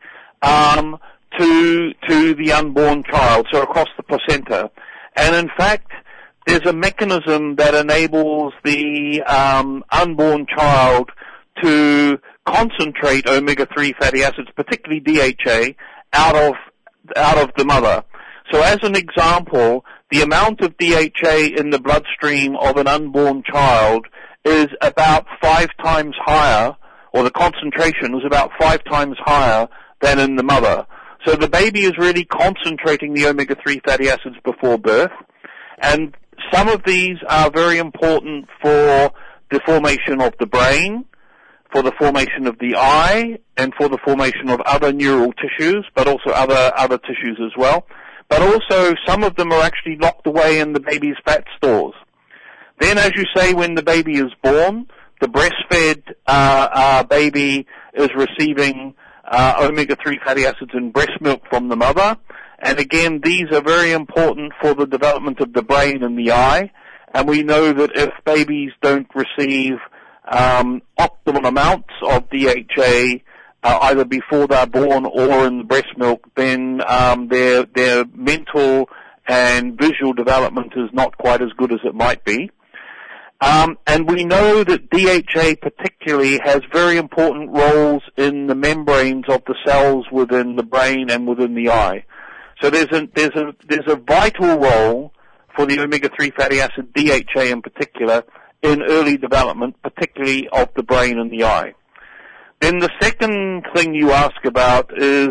to the unborn child, so across the placenta. And in fact, there's a mechanism that enables the unborn child to concentrate omega-3 fatty acids, particularly DHA, out of the mother. So as an example, the amount of DHA in the bloodstream of an unborn child is about 5 times higher, or the concentration is about 5 times higher than in the mother. So the baby is really concentrating the omega-3 fatty acids before birth, and some of these are very important for the formation of the brain, for the formation of the eye, and for the formation of other neural tissues, but also other tissues as well. But also some of them are actually locked away in the baby's fat stores. Then, as you say, when the baby is born, the breastfed baby is receiving omega-3 fatty acids in breast milk from the mother. And again, these are very important for the development of the brain and the eye. And we know that if babies don't receive optimal amounts of DHA either before they're born or in the breast milk, then their mental and visual development is not quite as good as it might be. And we know that DHA particularly has very important roles in the membranes of the cells within the brain and within the eye. So there's a vital role for the omega-3 fatty acid, DHA in particular, in early development, particularly of the brain and the eye. Then the second thing you ask about is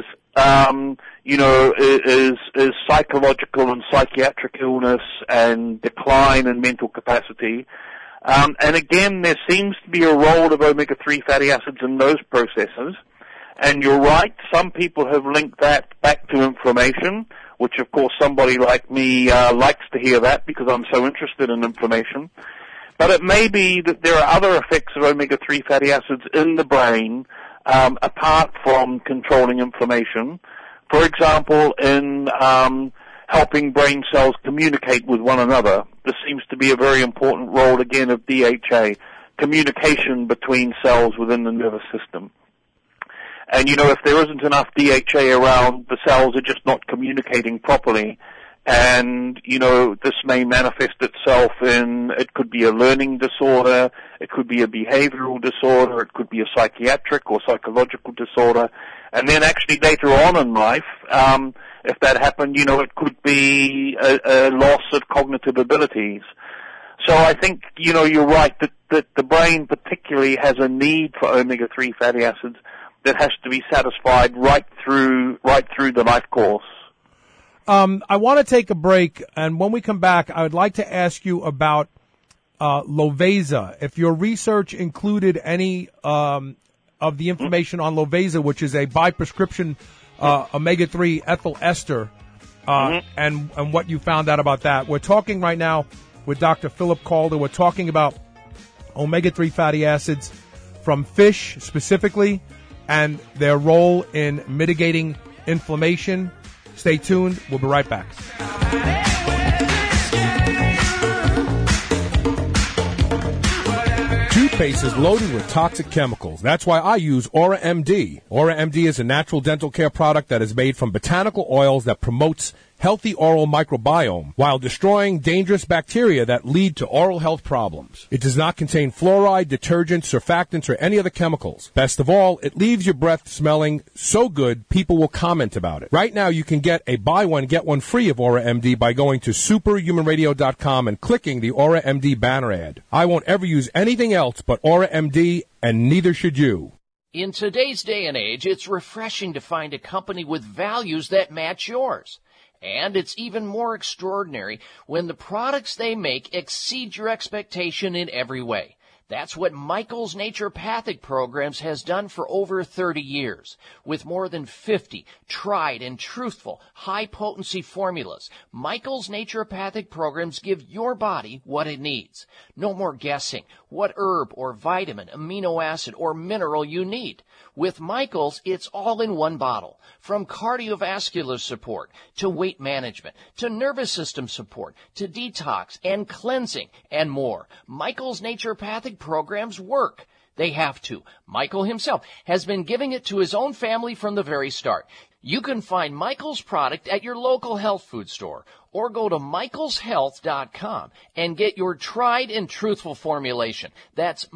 psychological and psychiatric illness and decline in mental capacity. And again, there seems to be a role of omega-3 fatty acids in those processes. And you're right, some people have linked that back to inflammation, which of course somebody like me likes to hear that because I'm so interested in inflammation. But it may be that there are other effects of omega-3 fatty acids in the brain apart from controlling inflammation. For example, in helping brain cells communicate with one another. This seems to be a very important role, again, of DHA, communication between cells within the nervous system. And, if there isn't enough DHA around, the cells are just not communicating properly. And, this may manifest itself in, it could be a learning disorder, it could be a behavioral disorder, it could be a psychiatric or psychological disorder. And then actually later on in life, if that happened, it could be a loss of cognitive abilities. So I think, you're right that the brain particularly has a need for omega-3 fatty acids that has to be satisfied right through the life course. I want to take a break, and when we come back, I would like to ask you about Lovesa. If your research included any of the information on Lovesa, which is a by-prescription omega-3 ethyl ester, and what you found out about that. We're talking right now with Dr. Philip Calder. We're talking about omega-3 fatty acids from fish specifically and their role in mitigating inflammation. Stay tuned. We'll be right back. Toothpaste is loaded with toxic chemicals. That's why I use Aura MD. Aura MD is a natural dental care product that is made from botanical oils that promotes healthy oral microbiome while destroying dangerous bacteria that lead to oral health problems. It does not contain fluoride, detergents, surfactants, or any other chemicals. Best of all, it leaves your breath smelling so good people will comment about it. Right now, you can get a buy one, get one free of Aura MD by going to superhumanradio.com and clicking the Aura MD banner ad. I won't ever use anything else but Aura MD, and neither should you. In today's day and age, it's refreshing to find a company with values that match yours. And it's even more extraordinary when the products they make exceed your expectation in every way. That's what Michael's Naturopathic Programs has done for over 30 years. With more than 50 tried and truthful high-potency formulas, Michael's Naturopathic Programs give your body what it needs. No more guessing what herb or vitamin, amino acid, or mineral you need. With Michael's, it's all in one bottle. From cardiovascular support to weight management to nervous system support to detox and cleansing and more. Michael's Naturopathic Programs work. They have to. Michael himself has been giving it to his own family from the very start. You can find Michael's product at your local health food store or go to michaelshealth.com and get your tried and truthful formulation. That's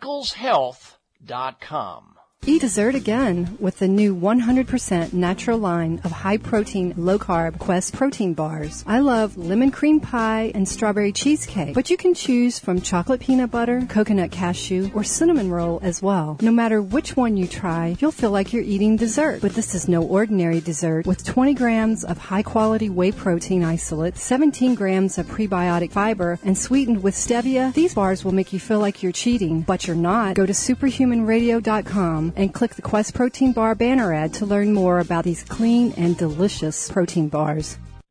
michaelshealth.com. Eat dessert again with the new 100% natural line of high-protein, low-carb Quest protein bars. I love lemon cream pie and strawberry cheesecake, but you can choose from chocolate peanut butter, coconut cashew, or cinnamon roll as well. No matter which one you try, you'll feel like you're eating dessert. But this is no ordinary dessert. With 20 grams of high-quality whey protein isolate, 17 grams of prebiotic fiber, and sweetened with stevia, these bars will make you feel like you're cheating, but you're not. Go to superhumanradio.com and click the Quest Protein Bar banner ad to learn more about these clean and delicious protein bars.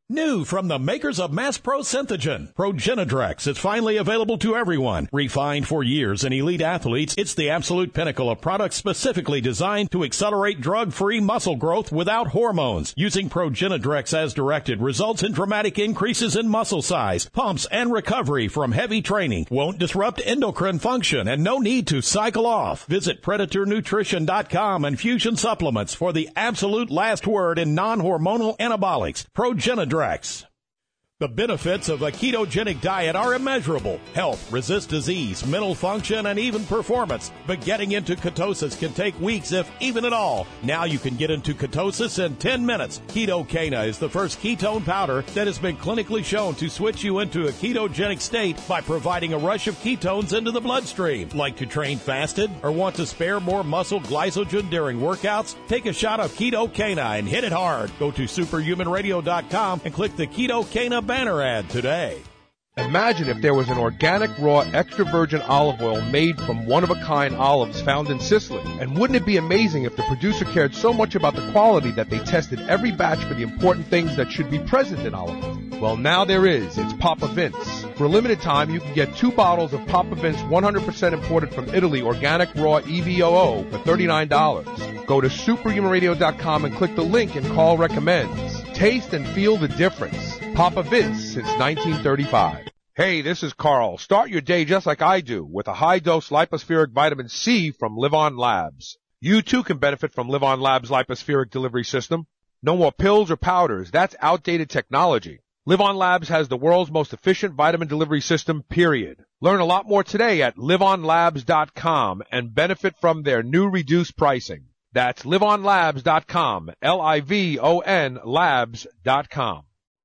New from the makers of Mass Pro Synthogen, Progenadrex is finally available to everyone. Refined for years in elite athletes, it's the absolute pinnacle of products specifically designed to accelerate drug-free muscle growth without hormones. Using Progenadrex as directed results in dramatic increases in muscle size, pumps, and recovery from heavy training. Won't disrupt endocrine function and no need to cycle off. Visit PredatorNutrition.com and Fusion Supplements for the absolute last word in non-hormonal anabolics. Progenadrex. The benefits of a ketogenic diet are immeasurable. Health, resist disease, mental function, and even performance. But getting into ketosis can take weeks, if even at all. Now you can get into ketosis in 10 minutes. Ketocana is the first ketone powder that has been clinically shown to switch you into a ketogenic state by providing a rush of ketones into the bloodstream. Like to train fasted or want to spare more muscle glycogen during workouts? Take a shot of Ketocana and hit it hard. Go to superhumanradio.com and click the Ketocana banner ad today. Imagine if there was an organic, raw, extra virgin olive oil made from one-of-a-kind olives found in Sicily. And wouldn't it be amazing if the producer cared so much about the quality that they tested every batch for the important things that should be present in olive oil? Well, now there is. It's Papa Vince. For a limited time, you can get 2 bottles of Papa Vince 100% imported from Italy organic raw EVOO for $39. Go to superhumanradio.com and click the link and call recommends. Taste and feel the difference. Papa Vince since 1935. Hey, this is Carl. Start your day just like I do with a high-dose lipospheric vitamin C from Live On Labs. You too can benefit from Live On Labs' lipospheric delivery system. No more pills or powders. That's outdated technology. Live On Labs has the world's most efficient vitamin delivery system, period. Learn a lot more today at liveonlabs.com and benefit from their new reduced pricing. That's liveonlabs.com, Livon labs.com.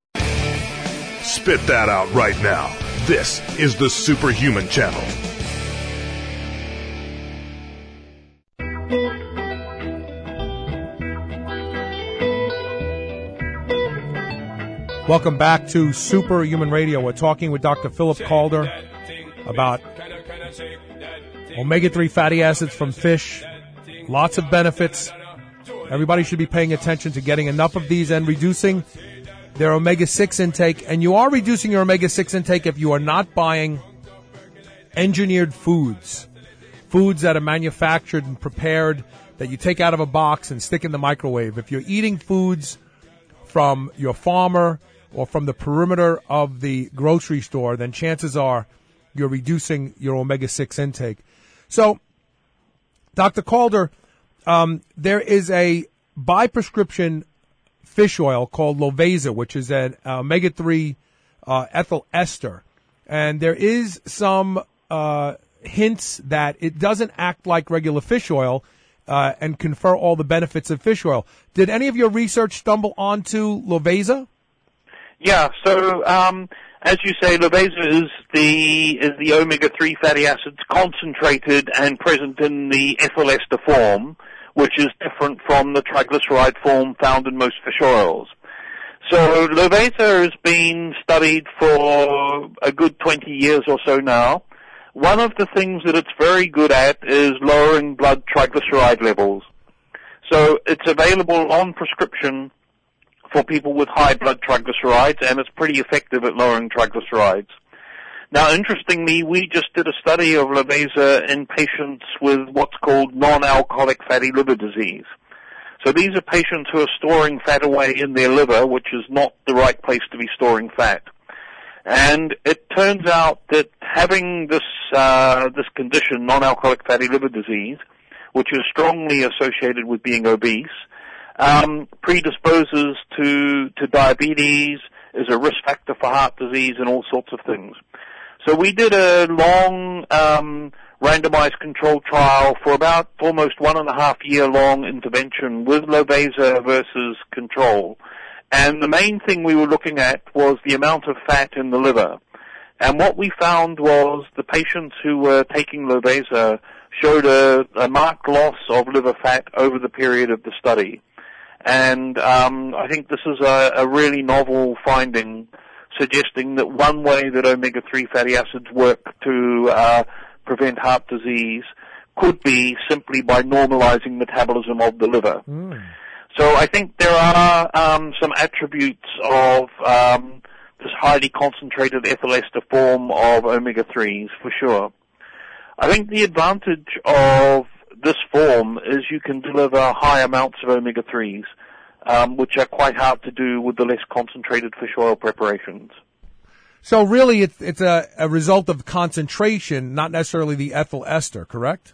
Spit that out right now. This is the Superhuman Channel. Welcome back to Superhuman Radio. We're talking with Dr. Philip Calder about omega-3 fatty acids from fish. Lots of benefits. Everybody should be paying attention to getting enough of these and reducing their omega-6 intake. And you are reducing your omega-6 intake if you are not buying engineered foods. Foods that are manufactured and prepared that you take out of a box and stick in the microwave. If you're eating foods from your farmer or from the perimeter of the grocery store, then chances are you're reducing your omega-6 intake. So, Dr. Calder, there is a by-prescription fish oil called Lovesa, which is an omega-3 ethyl ester. And there is some hints that it doesn't act like regular fish oil and confer all the benefits of fish oil. Did any of your research stumble onto Lovesa? Yeah, so as you say, Lovesa is the omega-3 fatty acids concentrated and present in the ethyl ester form, which is different from the triglyceride form found in most fish oils. So Lovesa has been studied for a good 20 years or so now. One of the things that it's very good at is lowering blood triglyceride levels. So it's available on prescription for people with high blood triglycerides, and it's pretty effective at lowering triglycerides. Now, interestingly, we just did a study of Lovesa in patients with what's called non-alcoholic fatty liver disease. So these are patients who are storing fat away in their liver, which is not the right place to be storing fat. And it turns out that having this condition, non-alcoholic fatty liver disease, which is strongly associated with being obese, predisposes to diabetes, is a risk factor for heart disease, and all sorts of things. So we did a long randomized controlled trial for about almost 1.5 year long intervention with Lovesa versus control. And the main thing we were looking at was the amount of fat in the liver. And what we found was the patients who were taking Lovesa showed a marked loss of liver fat over the period of the study. And I think this is a really novel finding, suggesting that one way that omega-3 fatty acids work to prevent heart disease could be simply by normalizing metabolism of the liver. So I think there are some attributes of this highly concentrated ethyl ester form of omega-3s for sure. I think the advantage of this form is you can deliver high amounts of omega-3s, which are quite hard to do with the less concentrated fish oil preparations. So really it's a result of concentration, not necessarily the ethyl ester, correct?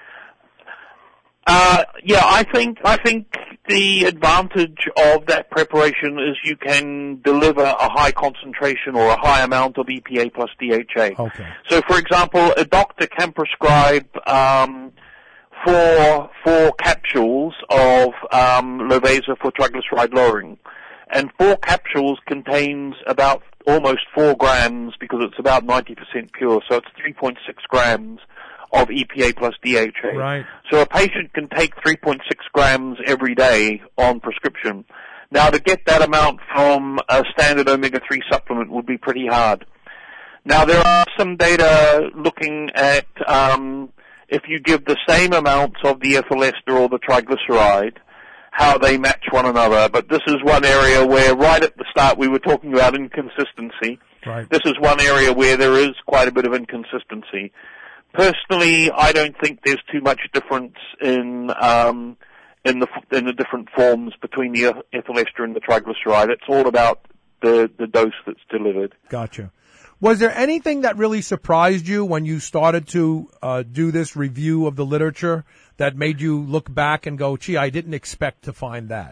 Yeah, I think the advantage of that preparation is you can deliver a high concentration or a high amount of EPA plus DHA. Okay. So, for example, a doctor can prescribe 4 capsules of Lovesa for triglyceride lowering, and 4 capsules contains about almost 4 grams because it's about 90% pure, so it's 3.6 grams of EPA plus DHA. Right. So a patient can take 3.6 grams every day on prescription. Now, to get that amount from a standard omega-3 supplement would be pretty hard. Now, there are some data looking at if you give the same amounts of the ethyl ester or the triglyceride, how they match one another. But this is one area where right at the start we were talking about inconsistency. Right. This is one area where there is quite a bit of inconsistency. Personally, I don't think there's too much difference in the different forms between the ethyl ester and the triglyceride. It's all about the dose that's delivered. Gotcha. Was there anything that really surprised you when you started to do this review of the literature that made you look back and go, gee, I didn't expect to find that?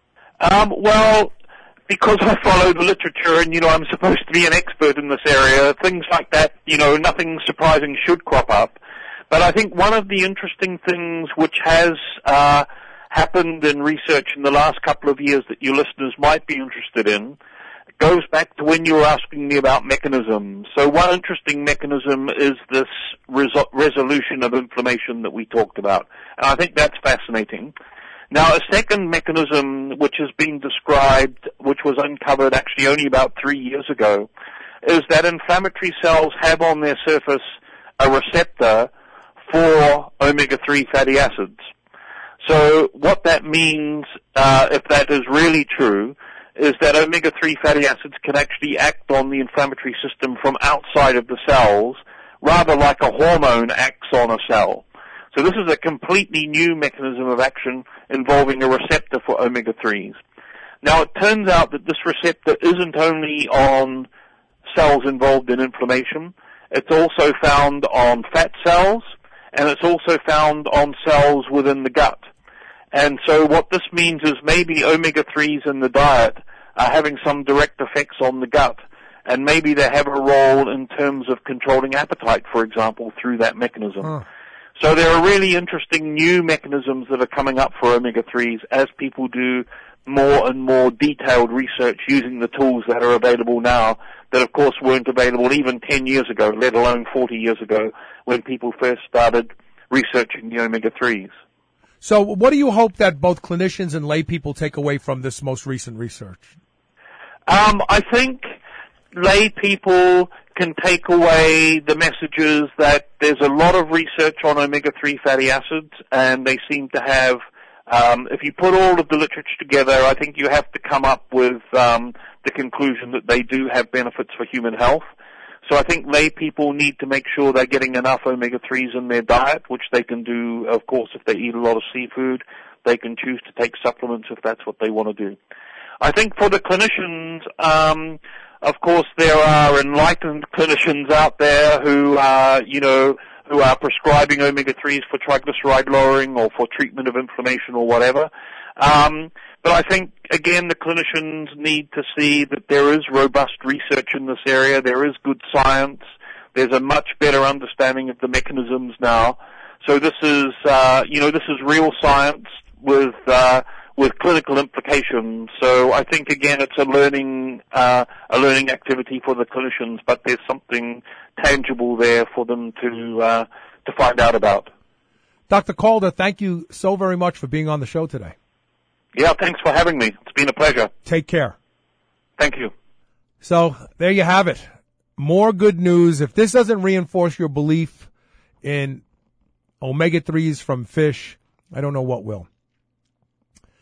Well, because I follow the literature and, I'm supposed to be an expert in this area, things like that, nothing surprising should crop up. But I think one of the interesting things which has happened in research in the last couple of years that your listeners might be interested in goes back to when you were asking me about mechanisms. So one interesting mechanism is this resolution of inflammation that we talked about. And I think that's fascinating. Now, a second mechanism which has been described, which was uncovered actually only about 3 years ago, is that inflammatory cells have on their surface a receptor for omega-3 fatty acids. So what that means, if that is really true, is that omega-3 fatty acids can actually act on the inflammatory system from outside of the cells, rather like a hormone acts on a cell. So this is a completely new mechanism of action involving a receptor for omega-3s. Now, it turns out that this receptor isn't only on cells involved in inflammation, it's also found on fat cells, and it's also found on cells within the gut. And so what this means is maybe omega-3s in the diet are having some direct effects on the gut, and maybe they have a role in terms of controlling appetite, for example, through that mechanism. Huh. So there are really interesting new mechanisms that are coming up for omega-3s as people do more and more detailed research using the tools that are available now that, of course, weren't available even 10 years ago, let alone 40 years ago when people first started researching the omega-3s. So what do you hope that both clinicians and lay people take away from this most recent research? I think lay people can take away the messages that there's a lot of research on omega-3 fatty acids, and they seem to have, if you put all of the literature together, I think you have to come up with the conclusion that they do have benefits for human health. So I think lay people need to make sure they're getting enough omega-3s in their diet, which they can do, of course, if they eat a lot of seafood. They can choose to take supplements if that's what they want to do. I think for the clinicians, of course, there are enlightened clinicians out there who are, who are prescribing omega-3s for triglyceride lowering or for treatment of inflammation or whatever. But I think, again, the clinicians need to see that there is robust research in this area. There is good science. There's a much better understanding of the mechanisms now. So this is, this is real science with clinical implications. So I think, again, it's a learning activity for the clinicians, but there's something tangible there for them to find out about. Dr. Calder, thank you so very much for being on the show today. Yeah, thanks for having me. It's been a pleasure. Take care. Thank you. So there you have it. More good news. If this doesn't reinforce your belief in omega-3s from fish, I don't know what will.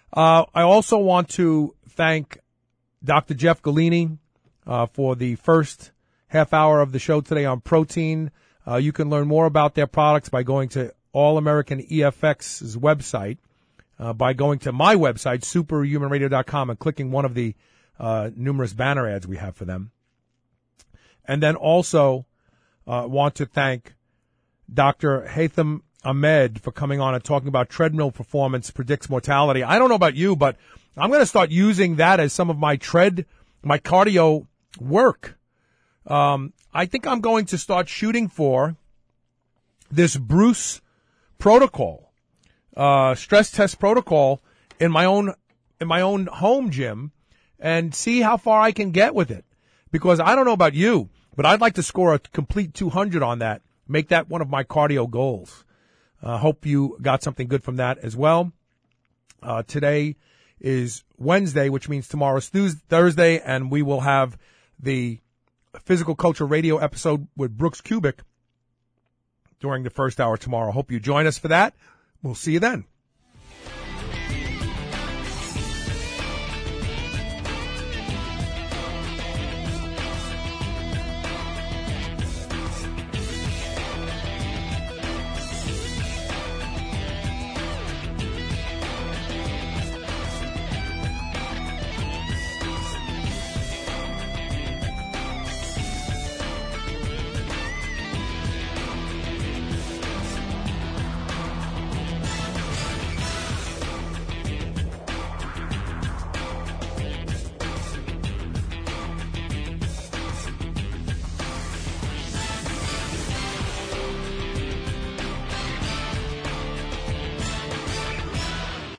I also want to thank Dr. Jeff Galini for the first half hour of the show today on protein. You can learn more about their products by going to All American EFX's website, by going to my website, superhumanradio.com, and clicking one of the numerous banner ads we have for them. And then also want to thank Dr. Haitham Ahmed for coming on and talking about treadmill performance predicts mortality. I don't know about you, but I'm going to start using that as some of my cardio work. I think I'm going to start shooting for this Bruce protocol, stress test protocol in my own home gym and see how far I can get with it. Because I don't know about you, but I'd like to score a complete 200 on that, make that one of my cardio goals. Hope you got something good from that as well. Today is Wednesday, which means tomorrow's Thursday, and we will have the Physical Culture Radio episode with Brooks Kubik during the first hour tomorrow. Hope you join us for that. We'll see you then.